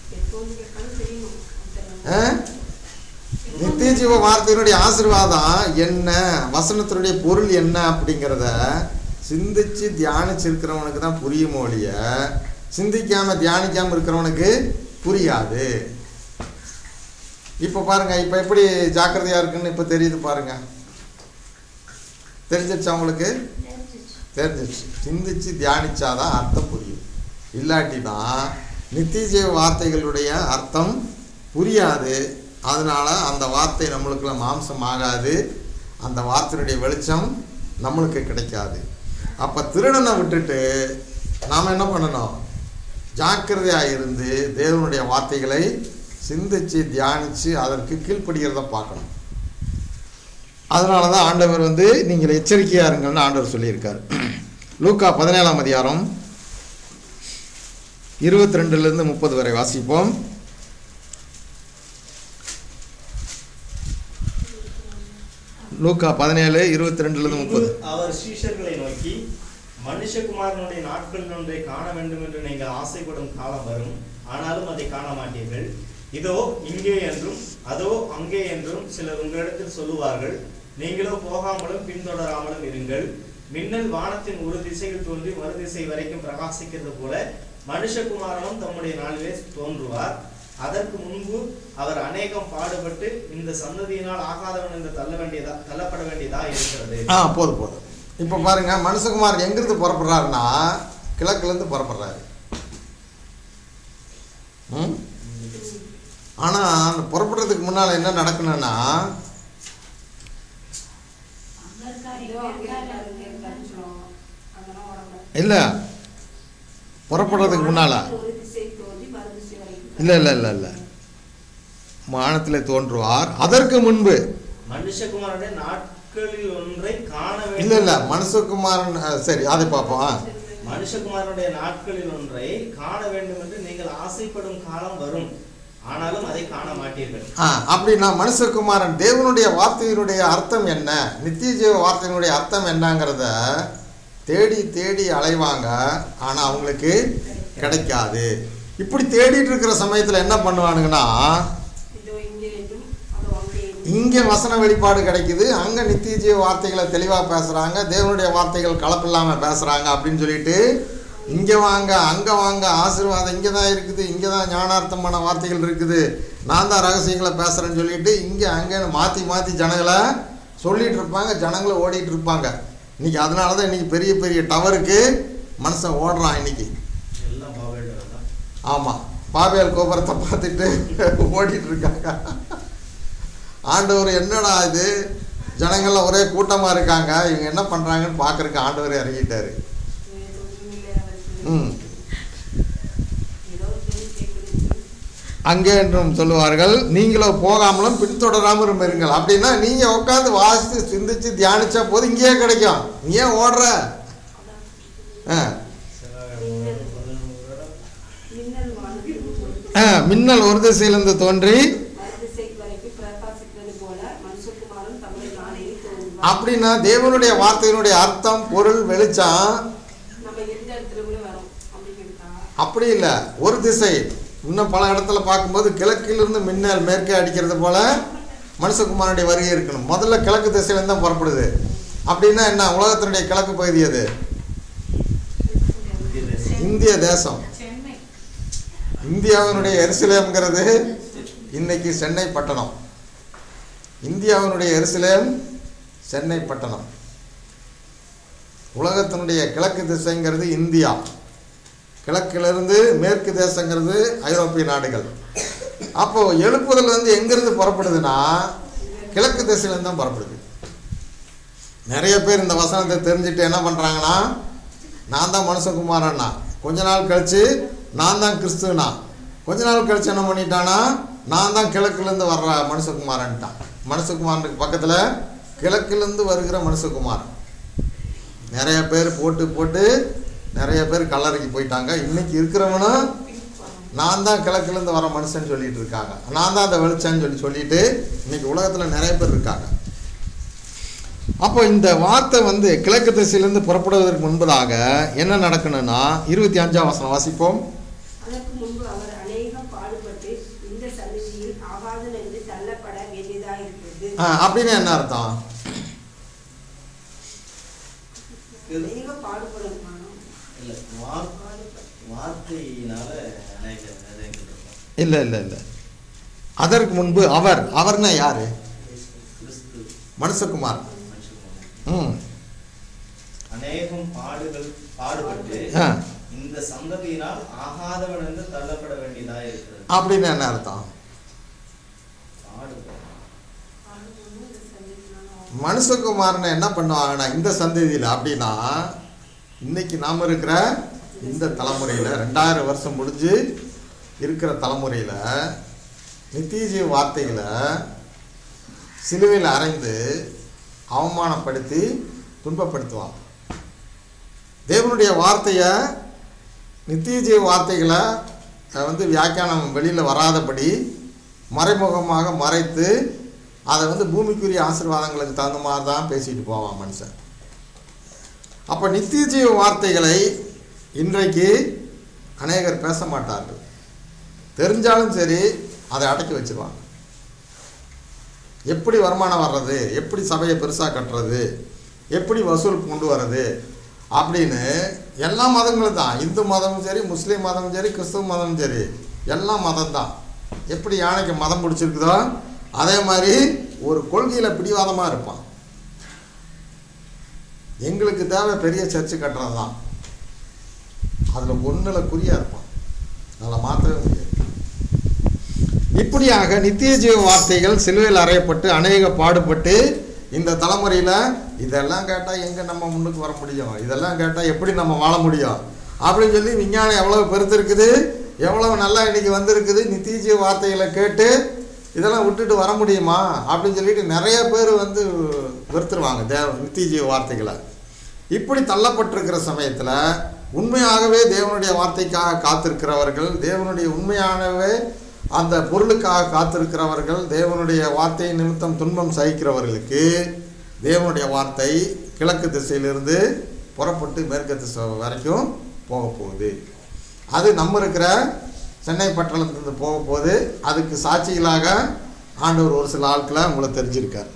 நித்திய ஜீவ வார்த்தையினுடைய ஆசீர்வாதம் என்ன, வசனத்தினுடைய பொருள் என்ன அப்படிங்கிறத சிந்திச்சு தியானிச்சு இருக்கிறவனுக்கு தான் புரியுமோ ஒழிய சிந்திக்காம தியானிக்காம இருக்கிறவனுக்கு புரியாது. இப்போ பாருங்க, இப்போ எப்படி ஜாக்கிரதையா இருக்குன்னு இப்போ தெரியுது பாருங்க. தெரிஞ்சிருச்சு அவங்களுக்கு? தெரிஞ்சிருச்சு. சிந்திச்சு தியானிச்சாதான் அர்த்தம் புரியும். இல்லாட்டி தான் நித்திய ஜீவ வார்த்தைகளுடைய அர்த்தம் புரியாது. அதனால அந்த வார்த்தை நம்மளுக்குள்ள மாம்சம் ஆகாது, அந்த வார்த்தையினுடைய வெளிச்சம் நம்மளுக்கு கிடைக்காது. அப்போ திருடனை விட்டுட்டு நாம் என்ன பண்ணணும்? ஜாக்கிரதையாக இருந்து தேவனுடைய வார்த்தைகளை சிந்திச்சு தியானித்து அதற்கு கீழ்ப்படுகிறத பார்க்கணும். அதனால தான் ஆண்டவர் நீங்கள் எச்சரிக்கையாக இருங்கள்னு ஆண்டவர் சொல்லியிருக்கார். லூக்கா 17ஆம் அதிகாரம் 22-30 வரை வாசிப்போம். லூக்கா 17:22-30. அவர் சீஷர்களை நோக்கி, மனுஷகுமாரனுடைய நாட்கள் ஒன்றை காண வேண்டும் என்று நீங்கள் ஆசைப்படும் காலம் வரும், ஆனாலும் அதை காண மாட்டீர்கள். இதோ இங்கே என்றும் அதோ அங்கே என்றும் சிலர் உங்களிடத்தில் சொல்லுவார்கள், நீங்களோ போகாமலும் பின்தொடராமலும் இருங்கள். மின்னல் வானத்தின் ஒரு திசையில் தோன்றி மறு திசை வரைக்கும் பிரகாசிக்கிறது போல மனுஷகுமாரனும் தம்முடைய நாளிலே தோன்றுவார். அதற்கு முன்பு அவர் அநேகம் பாடுபட்டு இந்த சந்ததியினால் ஆகாதவன் என்று தள்ளப்பட வேண்டியதா இருக்கிறது. போதும். இப்ப பாருங்க, மனுஷகுமாரன் எங்கிருந்து புறப்படுறாருன்னா கிழக்குல இருந்து புறப்படுறாரு. ஆனா அந்த புறப்படுறதுக்கு முன்னால என்ன நடக்கணும்னா, இல்ல புறப்படுறதுக்கு முன்னால இல்ல வானத்திலே தோன்றுவார். அதற்கு முன்பு மனுஷகுமாரனுடைய நாட்களில் ஒன்றை காண வேண்டும். இல்ல மனுஷகுமாரன், சரி அதை பார்ப்போம். மனுஷகுமாரனுடைய நாட்களில் ஒன்றை காண வேண்டும் என்று நீங்கள் ஆசைப்படும் காலம் வரும், ஆனாலும் அதை காண மாட்டீர்கள். அப்படின்னா மனுஷகுமாரன் தேவனுடைய வார்த்தையினுடைய அர்த்தம் என்ன, நித்திய ஜீவ வார்த்தையினுடைய அர்த்தம் என்னங்கிறத தேடி தேடி அலைவாங்க. ஆனா அவங்களுக்கு கிடைக்காது. இப்படி தேடிட்டு இருக்கிற சமயத்துல என்ன பண்ணுவானுங்கன்னா, இங்க வசன வெளிப்பாடு கிடைக்குது, அங்க நித்திய ஜீவ வார்த்தைகளை தெளிவா பேசுறாங்க, தேவனுடைய வார்த்தைகள் கலப்பில்லாம பேசுறாங்க அப்படின்னு சொல்லிட்டு இங்க வாங்க அங்க வாங்க, ஆசீர்வாதம் இங்கதான் இருக்குது, இங்கதான் ஞானார்த்தமான வார்த்தைகள் இருக்குது, நான் தான் ரகசியங்களை பேசுறேன்னு சொல்லிட்டு இங்க அங்கன்னு மாத்தி மாத்தி ஜனங்களை சொல்லிட்டு இருப்பாங்க. ஜனங்களை ஓடிட்டு இருப்பாங்க. இன்னைக்கு அதனாலதான் இன்னைக்கு பெரிய பெரிய டவருக்கு மனுஷன் ஓடுறான் இன்னைக்கு. ஆமா, பாபேல் கோபுரத்தை பார்த்துட்டு ஓடிட்டு இருக்காங்க. ஆண்டவர் என்னடா இது, ஜனங்கள்லாம் ஒரே கூட்டமா இருக்காங்க, இவங்க என்ன பண்றாங்கன்னு பாக்குறதுக்கு ஆண்டவர் இறங்கிட்டாரு. அங்கே என்றும் சொல்லுவார்கள், நீங்களோ போகாமலும் பின்தொடராமலும் இருங்கள். அப்படின்னா நீங்க உட்காந்து வாசித்து சிந்திச்சு தியானிச்சா போது இங்கேயே கிடைக்கும். நீ ஏன் ஓடுற? மின்னல் ஒரு திசையிலிருந்து தோன்றி அப்படின்னா தேவனுடைய வார்த்தையினுடைய அர்த்தம், பொருள், வெளிச்சம் அப்படி இல்லை, ஒரு திசை. இன்னும் பல இடத்துல பார்க்கும்போது கிழக்கிலிருந்து மின்னல் மேற்கே அடிக்கிறது போல மனுஷகுமாரனுடைய வருகை இருக்கணும். முதல்ல கிழக்கு திசையிலிருந்து தான் புறப்படுது. அப்படின்னா என்ன, உலகத்தினுடைய கிழக்கு பகுதி அது இந்திய தேசம். இந்தியாவினுடைய எருசலேம்ங்கிறது இன்னைக்கு சென்னை பட்டணம். இந்தியாவினுடைய எருசலேம் சென்னை பட்டணம். உலகத்தினுடைய கிழக்கு திசைங்கிறது இந்தியா. கிழக்கிலிருந்து மேற்கு தேசங்கிறது ஐரோப்பிய நாடுகள். அப்போ எழுப்புதல் எங்கிருந்து புறப்படுதுன்னா கிழக்கு திசையிலிருந்து தான் புறப்படுது. நிறைய பேர் இந்த வசனத்தை தெரிஞ்சுட்டு என்ன பண்றாங்கன்னா, நான் தான் மனுஷகுமாரன்னா, கொஞ்ச நாள் கழிச்சு நான் தான் கிறிஸ்துவனா, கொஞ்ச நாள் கழிச்சு என்ன பண்ணிட்டானா, நான் தான் கிழக்குலேருந்து வர்ற மனுஷகுமாரன்ட்டான். மனுஷகுமாரனுக்கு பக்கத்துல கிழக்கிலிருந்து வருகிற மனுஷகுமாரன். நிறைய பேர் போட்டு போட்டு நிறைய பேர் கல்லறைக்கு போயிட்டாங்க. இன்னைக்கு இருக்கிறவனும் நான் தான் கிழக்கிலிருந்து வர மனுஷன் சொல்லிட்டு இருக்காங்க, நான் தான் அந்த வெளிச்சன்னு சொல்லிட்டு இன்னைக்கு உலகத்துல நிறைய பேர் இருக்காங்க. அப்போ இந்த வார்த்தை கிழக்கு திசையிலிருந்து புறப்படுவதற்கு முன்பதாக என்ன நடக்கணும்னா 25ஆம் வசனம் வாசிப்போம். அதற்கு முன்பு அவர் அநேகம் பாடுபட்டு இந்த சந்ததியில் ஆகாதன் என்று தள்ளப்பட வேண்டியதா இருக்கிறது. அப்படின்னு என்ன அர்த்தம்? இல்ல இல்ல இல்ல, அதற்கு முன்பு அவர்னா யாரு? மனுஷகுமார். அநேகம் பாடுபட்டு இந்த சந்ததியினால் ஆகாதவன் என்று தள்ளப்பட வேண்டியதா இருக்கிறது. அப்படின்னு என்ன அர்த்தம்? மனுஷகுமாரனை என்ன பண்ணுவாங்கன்னா இந்த சந்ததியில், அப்படின்னா இன்னைக்கு நாம் இருக்கிற இந்த தலைமுறையில் 2000 வருஷம் முடிஞ்சு இருக்கிற தலைமுறையில் நித்திய வார்த்தைகளை சிலுவையில் அறைந்து அவமானப்படுத்தி துன்பப்படுத்துவாங்க. தேவனுடைய வார்த்தையை நித்திய ஜீவ வார்த்தைகளை வியாக்கியானம் வெளியில் வராதபடி மறைமுகமாக மறைத்து அதை பூமிக்குரிய ஆசீர்வாதங்களுக்கு தகுந்த மாதிரி தான் பேசிட்டு போவான் மனுஷன். அப்போ நித்திய ஜீவ வார்த்தைகளை இன்றைக்கு அநேகர் பேச மாட்டார்கள். தெரிஞ்சாலும் சரி அதை அடக்கி வச்சிருவாங்க. எப்படி வருமானம் வர்றது, எப்படி சபையை பெருசாக கட்டுறது, எப்படி வசூல் கொண்டு வர்றது, அப்படின்னு எல்லா மதங்களும் தான். இந்து மதமும் சரி, முஸ்லீம் மதமும் சரி, கிறிஸ்துவ மதமும் சரி, எல்லா மதம் தான். எப்படி யானைக்கு மதம் பிடிச்சிருக்குதோ அதே மாதிரி ஒரு கொள்கையில் பிடிவாதமாக இருப்பான். எங்களுக்கு தேவை பெரிய சர்ச்சு கட்டுறது தான், அதில் ஒன்றில் குறியாக இருப்பான், அதில் மாற்றவே முடியாது. இப்படியாக நித்திய ஜீவ வார்த்தைகள் சிலுவையில் அறையப்பட்டு அநேக பாடுபட்டு இந்த தலைமுறையில் இதெல்லாம் கேட்டால் எங்கே நம்ம முன்னுக்கு வர முடியும், இதெல்லாம் கேட்டால் எப்படி நம்ம வாழ முடியும் அப்படின்னு சொல்லி விஞ்ஞானம் எவ்வளோ பெருத்திருக்குது, எவ்வளோ நல்லா இன்றைக்கி வந்திருக்குது. நித்திய ஜீவ வார்த்தைகளை கேட்டு இதெல்லாம் விட்டுட்டு வர முடியுமா அப்படின்னு சொல்லிட்டு நிறைய பேர் வந்து வெறுத்துருவாங்க நித்திய ஜீவ வார்த்தைகளை. இப்படி தள்ளப்பட்டிருக்கிற சமயத்தில் உண்மையாகவே தேவனுடைய வார்த்தைக்காக காத்திருக்கிறவர்கள், தேவனுடைய உண்மையானவே அந்த பொருளுக்காக காத்திருக்கிறவர்கள், தேவனுடைய வார்த்தை நிமித்தம் துன்பம் சகிக்கிறவர்களுக்கு தேவனுடைய வார்த்தை கிழக்கு திசையிலிருந்து புறப்பட்டு மேற்கு திசை வரைக்கும் போக போகுது. அது நம்ம இருக்கிற சென்னை பட்டணத்திலிருந்து போக போகுது. அதுக்கு சாட்சிகளாக ஆண்டவர் ஒரு சில ஆட்களை உங்களை தெரிஞ்சிருக்கார்.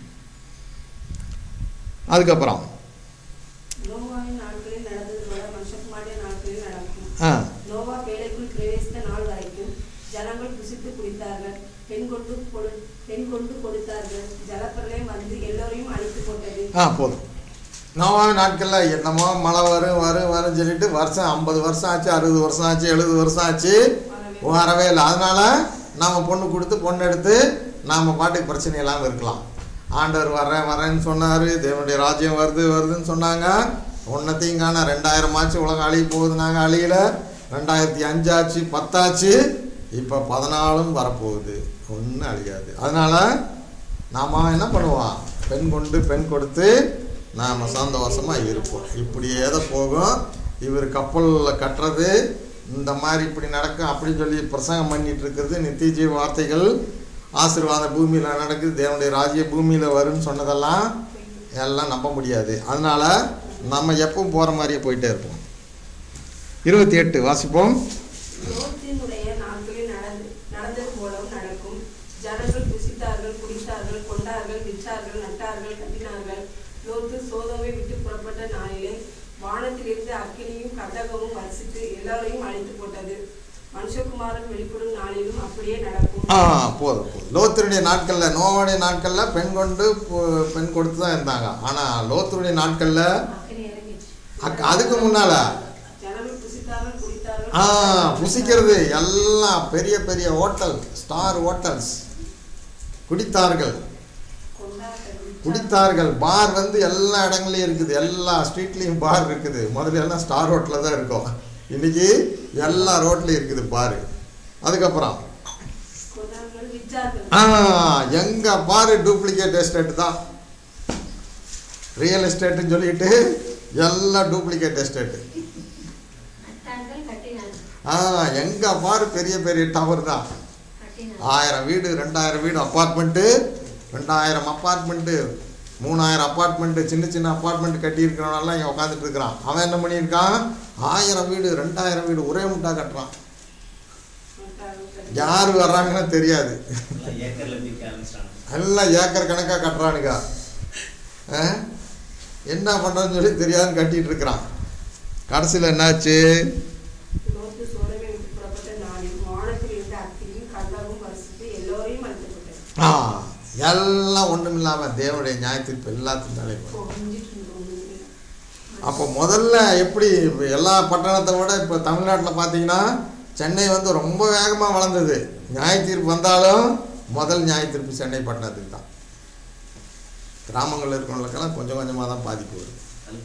அதுக்கப்புறம் நோவாவின் நாட்களில் நடந்தது போல மனுஷகுமாரனுடைய நாட்களில் நடக்கும். நோவா பேழைக்குள் பிரவேசித்த நாள் வரைக்கும் ஜனங்கள் புசித்து குடித்தார்கள், பெண் கொண்டு கொடுத்தார்கள். ஜலப்பிரளயம் வந்து எல்லோரையும் அழித்து போட்டது. போதும். நோவாவின் நாட்களில் என்னமோ மழை வரும் சொல்லிட்டு வருஷம் 50 வருஷம் ஆச்சு, 60 வருஷம் ஆச்சு, 70 வருஷம் ஆச்சு, வரவே இல்லை. அதனால நாம் பொண்ணு கொடுத்து பொண்ணு எடுத்து நாம் பாட்டுக்கு பிரச்சனை இல்லாமல் இருக்கலாம். ஆண்டவர் வரேன்னு சொன்னார், தேவனுடைய ராஜ்யம் வருதுன்னு சொன்னாங்க. ஒன்றத்தையும் காண 2000 ஆச்சு, உலகம் அழிய போகுது, நாங்கள் அழியல. 2005 ஆச்சு, 10 ஆச்சு, இப்போ 14 வரப்போகுது, ஒன்றும் அழியாது. அதனால் நாம் என்ன பண்ணுவோம், பெண் கொடுத்து நாம் சந்தோஷமாக இருப்போம். இப்படியே தான் போகும். இவர் கப்பலில் கட்டுறது இந்த மாதிரி இப்படி நடக்கும் அப்படின்னு சொல்லி பிரசங்கம் பண்ணிகிட்டு இருக்கிறது, நித்திய ஜீவ வார்த்தைகள் ஆசீர்வாத பூமியில் நடக்குது, தேவனுடைய ராஜ்ய பூமியில் வரும்னு சொன்னதெல்லாம் எல்லாம் நம்ப முடியாது. அதனால் நம்ம எப்பவும் போகிற மாதிரியே போயிட்டே இருப்போம். 28 வாசிப்போம். லோத்தினுடைய நாட்களில் நடந்தது போலவும் நடக்கும். ஜனங்கள் புசித்தார்கள், குடித்தார்கள், கொண்டார்கள், விற்றார்கள், நட்டார்கள், கட்டினார்கள். லோத்து சோதோமை விட்டு புறப்பட்ட நாளிலே வானத்திலிருந்து அக்கினியும் கந்தகமும் வசித்து எல்லாரையும் அழித்து போட்டது. மனுஷகுமாரன் வெளிப்படும் நாளிலும் அப்படியே நடக்கும். போதும். லோத்தருடைய நாட்களில், நோவாவுடைய நாட்களில் பெண் கொடுத்து தான் இருந்தாங்க. ஆனால் லோத்தருடைய நாட்களில் அதுக்கு முன்னால புசிக்கிறது எல்லாம் பெரிய பெரிய ஹோட்டல், ஸ்டார் ஹோட்டல்ஸ், குடித்தார்கள். பார் வந்து எல்லா இடங்களையும் இருக்குது, எல்லா ஸ்ட்ரீட்லேயும் பார் இருக்குது. முதல்ல எல்லாம் ஸ்டார் ஹோட்டலில் தான் இருக்கும், இன்னைக்கு எல்லா ரோட்லையும் இருக்குது பார். அதுக்கப்புறம் எங்க பாரு டூப்ளிகேட் எஸ்டேட் தான், ரியல் எஸ்டேட்டுன்னு சொல்லிட்டு எல்லாம் டூப்ளிகேட் எஸ்டேட்டு. எங்க பாரு பெரிய பெரிய டவர் தான், 1000 வீடு 2000 வீடு அப்பார்ட்மெண்ட்டு, 2000 அப்பார்ட்மெண்ட்டு, 3000 அப்பார்ட்மெண்ட்டு, சின்ன அப்பார்ட்மெண்ட் கட்டியிருக்கிறவனெல்லாம் இங்கே உட்காந்துட்டு இருக்கிறான். அவன் என்ன பண்ணியிருக்கான், 1000 வீடு 2000 வீடு ஒரே முட்டா கட்டுறான். யார் வர்றாங்கன்னு தெரியாது, எல்லாம் ஏக்கர் கணக்காக கட்டுறானுங்க. என்ன பண்ணுறதுன்னு சொல்லி தெரியாதுன்னு கட்டிகிட்டு இருக்கிறான். கடைசியில் என்னாச்சு, எல்லாம் ஒன்றும் இல்லாமல் தேவனுடைய நியாயத்தீர்ப்பு எல்லாத்தையும் தலைவர். அப்போ முதல்ல எப்படி எல்லா பட்டணத்தை விட இப்போ தமிழ்நாட்டில் பார்த்தீங்கன்னா சென்னை வந்து ரொம்ப வேகமாக வளர்ந்தது. நியாயத்தீர்ப்பு வந்தாலும் முதல் நியாயத்தீர்ப்பு சென்னை பட்டணத்துக்கு தான். கிராமங்களில் இருக்கிறவங்களுக்கெல்லாம் கொஞ்சம் கொஞ்சமாக தான் பாதிப்பு வருது.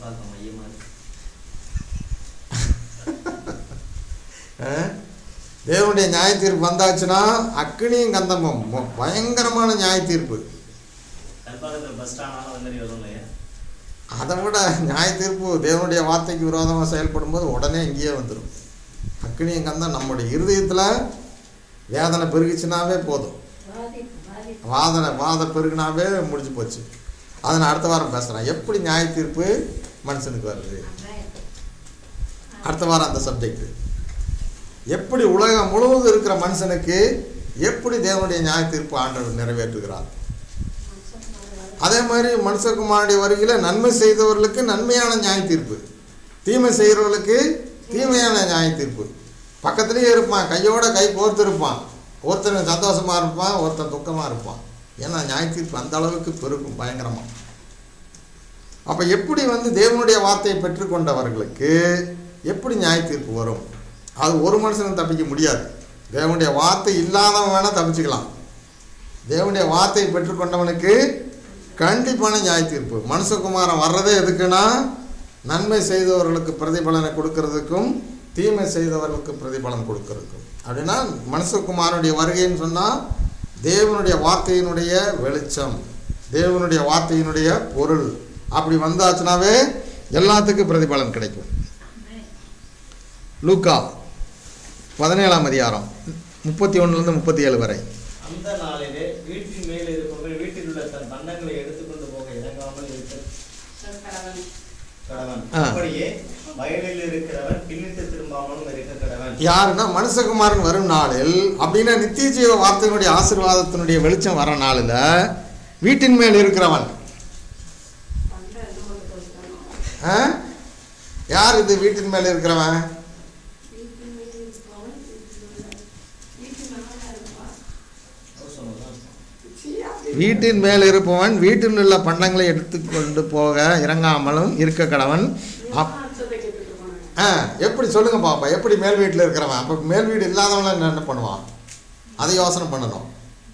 தேவனுடைய நியாயத்தீர்ப்பு வந்தாச்சுன்னா அக்னியும் கந்தமும் பயங்கரமான நியாயத்தீர்ப்பு. அதை விட நியாயத்தீர்ப்பு தேவனுடைய வார்த்தைக்கு விரோதமாக செயல்படும் போது உடனே இங்கேயே வந்துடும். அக்னியும் கந்தம் நம்முடைய இருதயத்தில் வேதனை பெருகிச்சுனாவே போதும், வாத பெருகினாவே முடிஞ்சு போச்சு. அதை நான் அடுத்த வாரம் பேசுகிறேன், எப்படி நியாயத்தீர்ப்பு மனுஷனுக்கு வருது. அடுத்த வாரம் அந்த சப்ஜெக்ட், எப்படி உலகம் முழுவதும் இருக்கிற மனுஷனுக்கு எப்படி தேவனுடைய நியாயத்தீர்ப்பு ஆண்டவர் நிறைவேற்றுகிறார். அதே மாதிரி மனுஷகுமாரனுடைய வருகையில் நன்மை செய்தவர்களுக்கு நன்மையான நியாயத்தீர்ப்பு, தீமை செய்கிறவர்களுக்கு தீமையான நியாய தீர்ப்பு. பக்கத்துலேயே இருப்பான், கையோட கை கோர்த்து இருப்பான். ஒருத்தன் சந்தோஷமாக இருப்பான், ஒருத்தன் துக்கமாக இருப்பான். ஏன்னா நியாய தீர்ப்பு அந்த அளவுக்கு பெருக்கும், பயங்கரமாக. அப்போ எப்படி தேவனுடைய வார்த்தையை பெற்றுக்கொண்டவர்களுக்கு எப்படி நியாய தீர்ப்பு வரும்? அது ஒரு மனுஷனும் தப்பிக்க முடியாது. தேவனுடைய வார்த்தை இல்லாதவன் வேணால் தப்பிச்சுக்கலாம். தேவனுடைய வார்த்தையை பெற்றுக்கொண்டவனுக்கு கண்டிப்பான நியாய தீர்ப்பு. மனுஷகுமாரன் வர்றதே எதுக்குன்னா நன்மை செய்தவர்களுக்கு பிரதிபலனை கொடுக்கறதுக்கும் தீமை செய்தவர்களுக்கு பிரதிபலன் கொடுக்கறதுக்கும். அப்படின்னா மனுஷகுமாரனுடைய வருகைன்னு சொன்னால் தேவனுடைய வார்த்தையினுடைய வெளிச்சம், தேவனுடைய வார்த்தையினுடைய பொருள் அப்படி வந்தாச்சுனாவே எல்லாத்துக்கும் பிரதிபலன் கிடைக்கும். லூக்கா 17ஆம் அதிகாரம் 31 37 வரை. அந்த நாளிலே வீட்டின் மேல் இருப்பவர்கள் வீட்டில் உள்ள தன் பண்டங்களை எடுத்துக்கொண்டு போக இறங்காமல் இருக்க கடவன். அப்படியே வயலில் இருக்கிறவன் பின்னிட்டு திரும்பாமலும் இருக்க கடவன். யாருன்னா மனுஷகுமாரன் வரும் நாளில், அப்படின்னா நித்திய ஜீவ வார்த்தையினுடைய ஆசீர்வாதத்தினுடைய வெளிச்சம் வர நாளில் வீட்டின் மேல் இருக்கிறவன் யார்? இது வீட்டின் மேல் இருக்கிறவன் வீட்டின் மேல் இருப்பவன் வீட்டில் உள்ள பண்டங்களை எடுத்துக்கொண்டு போக இறங்காமலும் இருக்க கடவன். எப்படி சொல்லுங்க பாப்பா, எப்படி மேல் வீட்டில் இருக்கிறவன்? அப்போ மேல் வீடு இல்லாதவன் என்ன பண்ணுவான்? அதை யோசனை பண்ணணும்.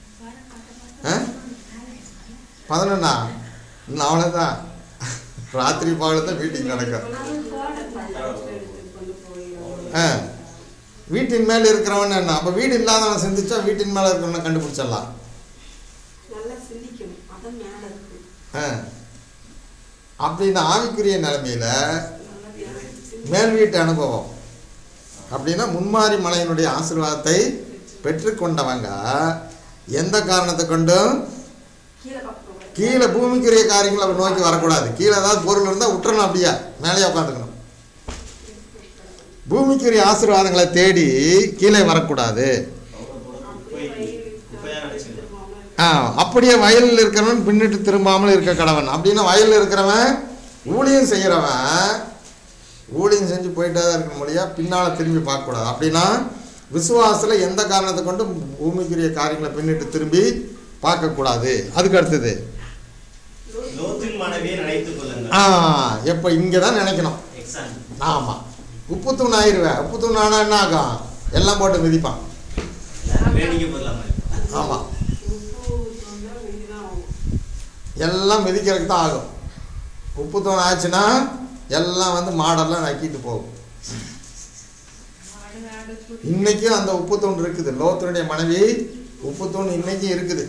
11 அவ்வளோதான், ராத்திரி பகல தான் வீட்டுக்கு நடக்கும். வீட்டின் மேல் இருக்கிறவன் என்ன? அப்போ வீடு இல்லாதவன் சிந்திச்சா வீட்டின் மேலே இருக்கிறவனை கண்டுபிடிச்சிடலாம். அப்படின்னா ஆவிக்குரிய நிலைமையில மேல் வீட்டு அனுபவம் அப்படின்னா முன்மாரி மலையினுடைய ஆசீர்வாதத்தை பெற்றுக்கொண்டவங்க எந்த காரணத்தை கொண்டும் கீழே பூமிக்குரிய காரியங்களை அவர் நோக்கி வரக்கூடாது. கீழே ஏதாவது பொருள் இருந்தால் விட்டுறணும், அப்படியே மேலேயே உட்காந்துக்கணும். பூமிக்குரிய ஆசீர்வாதங்களை தேடி கீழே வரக்கூடாது. அப்படியே வயலில் இருக்கிறவன் பின்னிட்டு திரும்பாமல் இருக்க கடவன். அப்படின்னா வயலில் இருக்கிறவன் ஊழியம் செய்கிறவன் ஊழியம் செஞ்சு போயிட்டே தான் இருக்க முடியா, பின்னால் திரும்பி பார்க்கக்கூடாது. அப்படின்னா விசுவாசத்தில் எந்த காரணத்தை கொண்டு பூமிக்குரிய காரியங்களை பின்னிட்டு திரும்பி பார்க்கக்கூடாது. அதுக்கு அடுத்தது எப்போ இங்கே தான் நினைக்கணும். ஆமாம், உப்பு தூண் ஆயிடுவேன். உப்பு தூண் ஆனால் என்ன ஆகும்? எல்லாம் போட்டு மிதிப்பான். ஆமாம், எல்லாம் மிதிக்கிறதுக்கு தான் ஆகும். உப்பு தூண் ஆச்சுன்னா எல்லாம் மாடெல்லாம் நக்கிட்டு போகும். இன்னைக்கும் அந்த உப்பு தூண் இருக்குது. லோத்தனுடைய மனைவி உப்பு தூண் இன்னைக்கும் இருக்குது.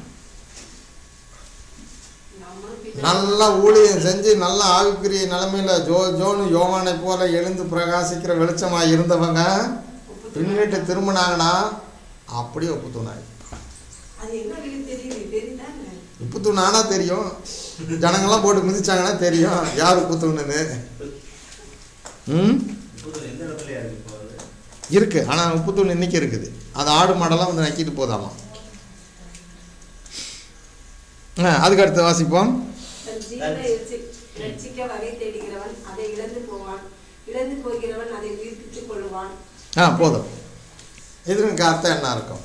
நல்லா ஊழியம் செஞ்சு நல்ல ஆவிக்குரிய நிலைமையில ஜோனு யோவானை போல எழுந்து பிரகாசிக்கிற வெளிச்சமாக இருந்தவங்க பின்னிட்டு திரும்பினாங்கன்னா அப்படியே உப்பு தூண் ஆகி. உப்பு தூண் ஆனா தெரியும், ஜனங்கள்லாம் போட்டு மிதிச்சாங்கன்னா தெரியும் யார் உப்பு தூணுன்னு. இருக்கு, ஆனால் உப்பு தூண் இன்னைக்கு இருக்குது. அது ஆடு மாடெல்லாம் நக்கிட்டு போதாமா. அதுக்கு அடுத்து வாசிப்போம். போதும். இதுக்கு அர்த்தம் என்ன இருக்கும்?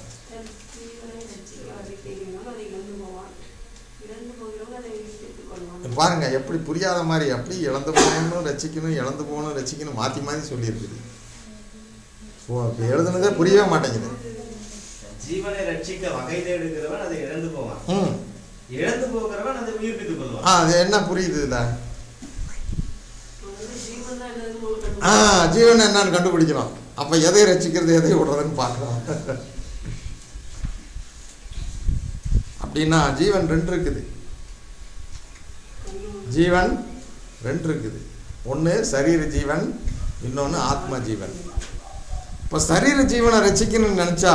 பாருங்க எப்படி புரியாத மாதிரி, அப்படி இழந்து போகணும் ரசிக்கணும், இழந்து போகணும் ரசிக்கணும் மாற்றி மாற்றி சொல்லியிருக்குது. எழுதுனதே புரியவே மாட்டேங்குது. ஜீவனை ரட்சிக்க வகை தேடுகிறவன் அதை இழந்து போவான், இழந்து போகிறவன் அதை உயிர்ப்பித்துக் கொள்வான். அது என்ன புரியுது இல்ல? ஜீவன் என்னன்னு கண்டுபிடிக்கணும். அப்ப எதை ரசிக்கிறது எதை விடுறதுன்னு பார்க்கலாம். அப்படின்னா ஜீவன் 2 இருக்குது. ஜீவன் 2 இருக்குது. ஒன்று சரீர ஜீவன், இன்னொன்று ஆத்ம ஜீவன். இப்போ சரீர ஜீவனை ரசிக்கணும்னு நினச்சா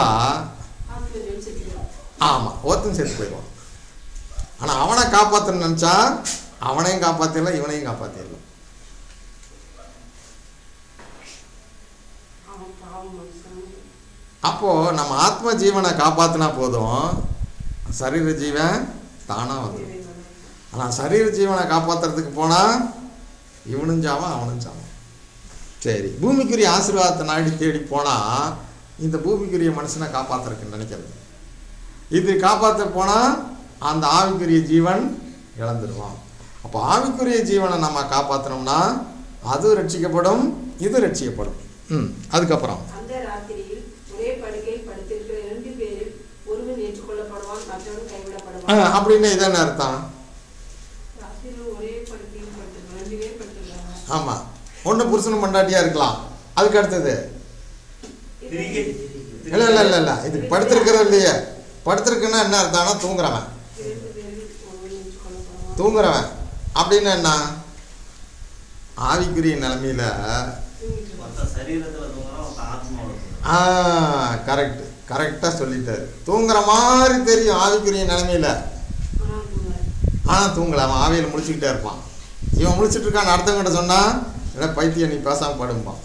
ஆமாம் ஒருத்தன் சேர்த்து போயிடுவான். ஆனால் அவனை காப்பாற்றணும்னு நினச்சா அவனையும் காப்பாற்றிடலாம், இவனையும் காப்பாற்றிடலாம். அப்போது நம்ம ஆத்ம ஜீவனை காப்பாற்றினா போதும், சரீர ஜீவன் தானாக வந்துடும். ஆனால் சரீர ஜீவனை காப்பாற்றுறதுக்கு போனால் இவனும் சாவான் அவனும் சாவான். சரி, பூமிக்குரிய ஆசீர்வாதத்தை நாடி தேடி போனால் இந்த பூமிக்குரிய மனுஷனை காப்பாற்றுறதுக்குன்னு நினைக்கிறது. இது காப்பாற்ற போனால் அந்த ஆவிக்குரிய ஜீவன் இழந்துடுவான். அப்போ ஆவிக்குரிய ஜீவனை நம்ம காப்பாற்றணும்னா அது ரட்சிக்கப்படும், இது ரட்சிக்கப்படும். அதுக்கப்புறம் அந்த ராத்திரியில் ஒரே படுக்கையில் படுத்திருக்கிற 2 பேரில் ஒருவன் ஏற்றுக்கொள்ளப்படுவான், மற்றவன் கைவிடப்படுவான். அப்படின்னு இதான அர்த்தம்? ராத்திரியில் ஒரே படுக்கையில் படுத்திருக்கிற 2 பேர் படுத்திருக்காங்க. ஆமாம், ஒன்று புருஷனும் பொண்டாட்டியாக இருக்கலாம். அதுக்கு அடுத்தது இல்லை இல்லை இல்லை இல்லை இதுக்கு படுத்திருக்கிறது இல்லையே. படுத்திருக்குன்னா என்ன அர்த்தம்னா தூங்குறவன். 2 பேரில் ஒருவன் ஏற்றுக்கொள்ளப்படுவான். தூங்குறவன் அப்படின்னு என்ன? ஆவிக்குரிய நிலைமையில கரெக்டாக சொல்லிட்டாரு. தூங்குற மாதிரி தெரியும் ஆவிக்குரிய நிலைமையில, ஆனால் தூங்கல. அவன் ஆவியில் முழிச்சுக்கிட்டே இருப்பான். இவன் முழிச்சிட்டு இருக்கான்னு அடுத்தவங்கிட்ட சொன்னா இல்லை பைத்தியம் நீ பேசாமல் படும்பான்.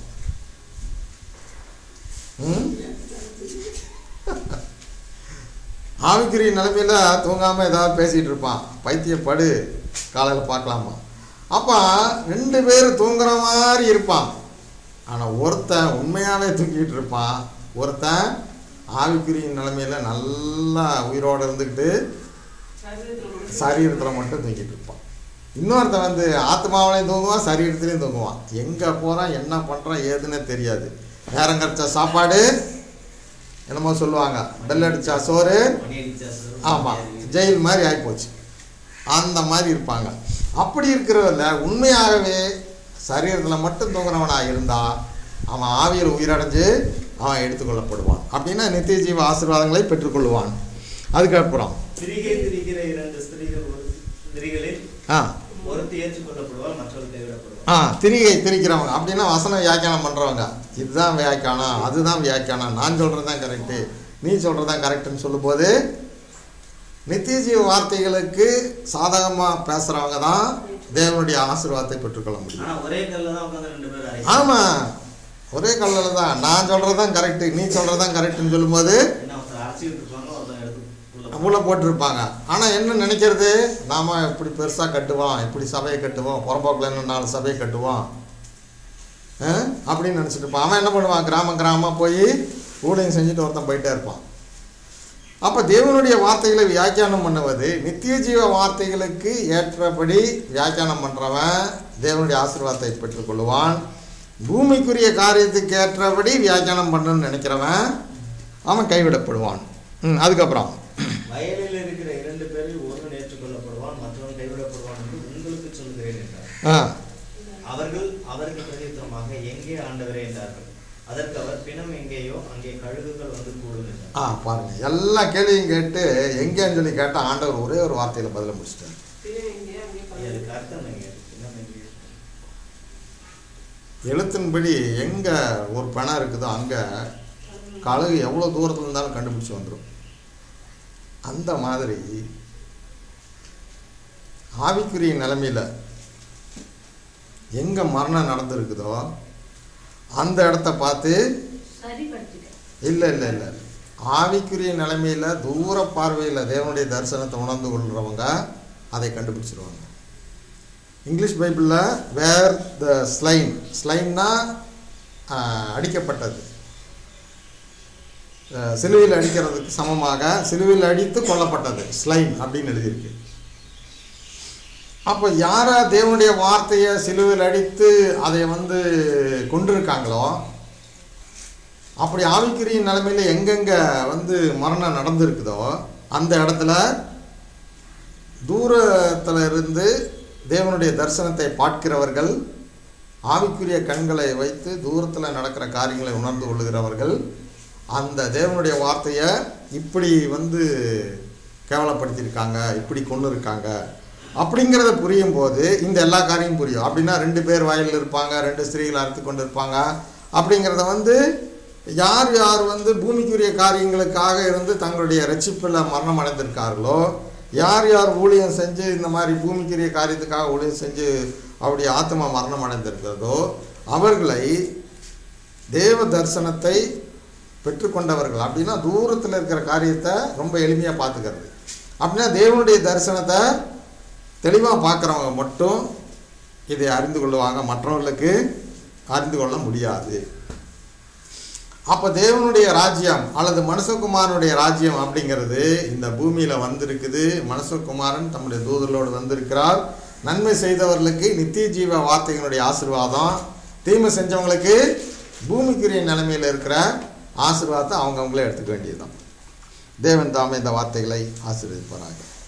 ஆவிக்குரிய நிலைமையில தூங்காமல் ஏதாவது பேசிகிட்டு இருப்பான். பைத்தியம் படு, காலையில் பார்க்கலாமா. அப்போ 2 பேர் தூங்குற மாதிரி இருப்பான். ஆனால் ஒருத்தன் உண்மையாகவே தூங்கிட்டு இருப்பான், ஒருத்தன் ஆவிக்குரிய நிலைமையில் நல்லா உயிரோடு இருந்துக்கிட்டு சரீரத்தில் மட்டும் தூங்கிட்டு இருப்பான். இன்னொருத்தன் வந்து ஆத்மாவிலையும் தூங்குவான், சரீரத்துலேயும் தூங்குவான். எங்கே போகிறான், என்ன பண்ணுறான், ஏதுன்னே தெரியாது. நேரம் கிடச்சா சாப்பாடு, என்னமோ சொல்லுவாங்க பெல் அடித்தா சோறு. ஆமாம், ஜெயில் மாதிரி ஆகிப்போச்சு. அந்த மாதிரி இருப்பாங்க. அப்படி இருக்கிறவல்ல உண்மையாகவே சரீரத்தில் மட்டும் தூங்குறவனாக இருந்தால் அவன் ஆவியில் உயிரடைஞ்சு அவன் எடுத்துக்கொள்ளப்படுவான். அப்படின்னா நித்திய ஜீவ ஆசீர்வாதங்களை பெற்றுக்கொள்வான். அதுக்கப்புறம் திரிகை திரிக்கிறவங்க அப்படின்னா வசனம் வியாக்கியானம் பண்ணுறவங்க. இதுதான் வியாக்கியானம், அதுதான் வியாக்கியானம், நான் சொல்கிறது தான் கரெக்டு, நீ சொல்கிறது தான் கரெக்டுன்னு சொல்லும்போது நித்திய ஜீவ வார்த்தைகளுக்கு சாதகமாக பேசுகிறவங்க தான் தேவனுடைய ஆசீர்வாதத்தை பெற்றுக்கொள்ள முடியும். ஆமாம், ஒரே கல்லில் தான் நான் சொல்கிறது தான் கரெக்டு, நீ சொல்கிறது தான் கரெக்டுன்னு சொல்லும்போது உள்ள போட்டிருப்பாங்க. ஆனால் என்ன நினைக்கிறது, நாம் இப்படி பெருசாக கட்டுவோம், இப்படி சபையை கட்டுவோம், புறம்போக்கில் இன்னும் 4 சபையை கட்டுவோம் அப்படின்னு நினச்சிட்டு இருப்பான். அவன் என்ன பண்ணுவான், கிராமமாக போய் ஊழியம் செஞ்சுட்டு ஒருத்தன் போயிட்டே இருப்பான். அப்போ தேவனுடைய வார்த்தைகளை வியாக்கியானம் பண்ணுவது, நித்திய ஜீவ வார்த்தைகளுக்கு ஏற்றபடி வியாக்கியானம் பண்ணுறவன் தேவனுடைய ஆசீர்வாதத்தை பெற்றுக்கொள்வான். பூமிக்குரிய காரியத்துக்கு ஏற்றபடி வியாக்கியானம் பண்ணணும்னு நினைக்கிறவன் அவன் கைவிடப்படுவான். அதுக்கப்புறம் வயலில் இருக்கிற 2 பேரில் ஒருவன் ஏற்றுக்கொள்ளப்படுவான், மற்றவன் கைவிடப்படுவான் என்று உங்களுக்கு சொல்கிறேன் என்றார். அவர்கள் அவருக்கு பிரதித்திரமாக எங்கே ஆண்டவரே என்றார்கள். அதற்கு அவர், பிணம் எங்கேயோ அங்கே கழுகுகள் வந்து கூடும் என்றார். பாருங்க, எல்லா கேள்வியும் கேட்டு எங்கேன்னு சொல்லி கேட்டால் ஆண்டவர் ஒரே ஒரு வார்த்தையில் பதில முடிச்சிட்டார். எழுத்தின்படி எங்கே ஒரு பிணம் இருக்குதோ அங்கே கழுகு எவ்வளோ தூரத்தில் இருந்தாலும் கண்டுபிடிச்சி வந்துடும். அந்த மாதிரி ஆவிக்குரிய நிலைமையில் எங்கே மரணம் நடந்திருக்குதோ அந்த இடத்த பார்த்து இல்லை இல்லை இல்லை ஆவிக்குரிய நிலைமையில் தூர பார்வையில் தேவனுடைய தரிசனத்தை உணர்ந்து கொள்கிறவங்க அதை கண்டுபிடிச்சிருவாங்க. இங்கிலீஷ் பைபிளில் வேர் த ஸ்லைன்னா அடிக்கப்பட்டது, சிலுவையில் அடிக்கிறதுக்கு சமமாக சிலுவையில் அடித்து கொல்லப்பட்டது ஸ்லைன் அப்படின்னு எழுதியிருக்கு. அப்போ யாரை தேவனுடைய வார்த்தையை சிலுவையில் அடித்து அதை கொண்டிருக்காங்களோ, அப்படி ஆவிக்குரிய நிலைமையில் எங்கெங்கே மரணம் நடந்திருக்குதோ அந்த இடத்துல தூரத்தில் இருந்து தேவனுடைய தரிசனத்தை பார்க்கிறவர்கள், ஆவிக்குரிய கண்களை வைத்து தூரத்தில் நடக்கிற காரியங்களை உணர்ந்து கொள்ளுகிறவர்கள் அந்த தேவனுடைய வார்த்தையை இப்படி கேவலப்படுத்தியிருக்காங்க, இப்படி கொண்டு இருக்காங்க அப்படிங்கிறத புரியும் போது இந்த எல்லா காரியமும் புரியும். அப்படின்னா 2 பேர் வயலில் இருப்பாங்க, 2 ஸ்திரீகள் அறுத்து கொண்டு இருப்பாங்க அப்படிங்கிறத யார் யார் பூமிக்குரிய காரியங்களுக்காக இருந்து தங்களுடைய ரட்சிப்பில் மரணம் அடைந்திருக்கார்களோ, யார் யார் ஊழியம் செஞ்சு இந்த மாதிரி பூமிக்குரிய காரியத்துக்காக ஊழியம் செஞ்சு அவருடைய ஆத்மா மரணம் அடைந்திருக்கிறதோ அவர்களை தேவ தரிசனத்தை பெற்றுக்கொண்டவர்கள். அப்படின்னா தூரத்தில் இருக்கிற காரியத்தை ரொம்ப எளிமையாக பார்த்துக்கிறது. அப்படின்னா தேவனுடைய தரிசனத்தை தெளிவாக பார்க்குறவங்க மட்டும் இதை அறிந்து கொள்ளுவாங்க, மற்றவர்களுக்கு அறிந்து கொள்ள முடியாது. அப்போ தேவனுடைய ராஜ்யம் அல்லது மனுஷகுமாரனுடைய ராஜ்யம் அப்படிங்கிறது இந்த பூமியில் வந்திருக்குது. மனுஷகுமாரன் தம்முடைய தூதர்களோடு வந்திருக்கிறார். நன்மை செய்தவர்களுக்கு நித்திய ஜீவ வார்த்தைகளுடைய ஆசீர்வாதம், தீமை செஞ்சவங்களுக்கு பூமிக்குரிய நிலைமையில் இருக்கிற ஆசீர்வாதத்தை அவங்கவுங்களே எடுத்துக்க வேண்டியதுதான். தேவன் தாமே இந்த வார்த்தைகளை ஆசீர்வதிப்பாராக.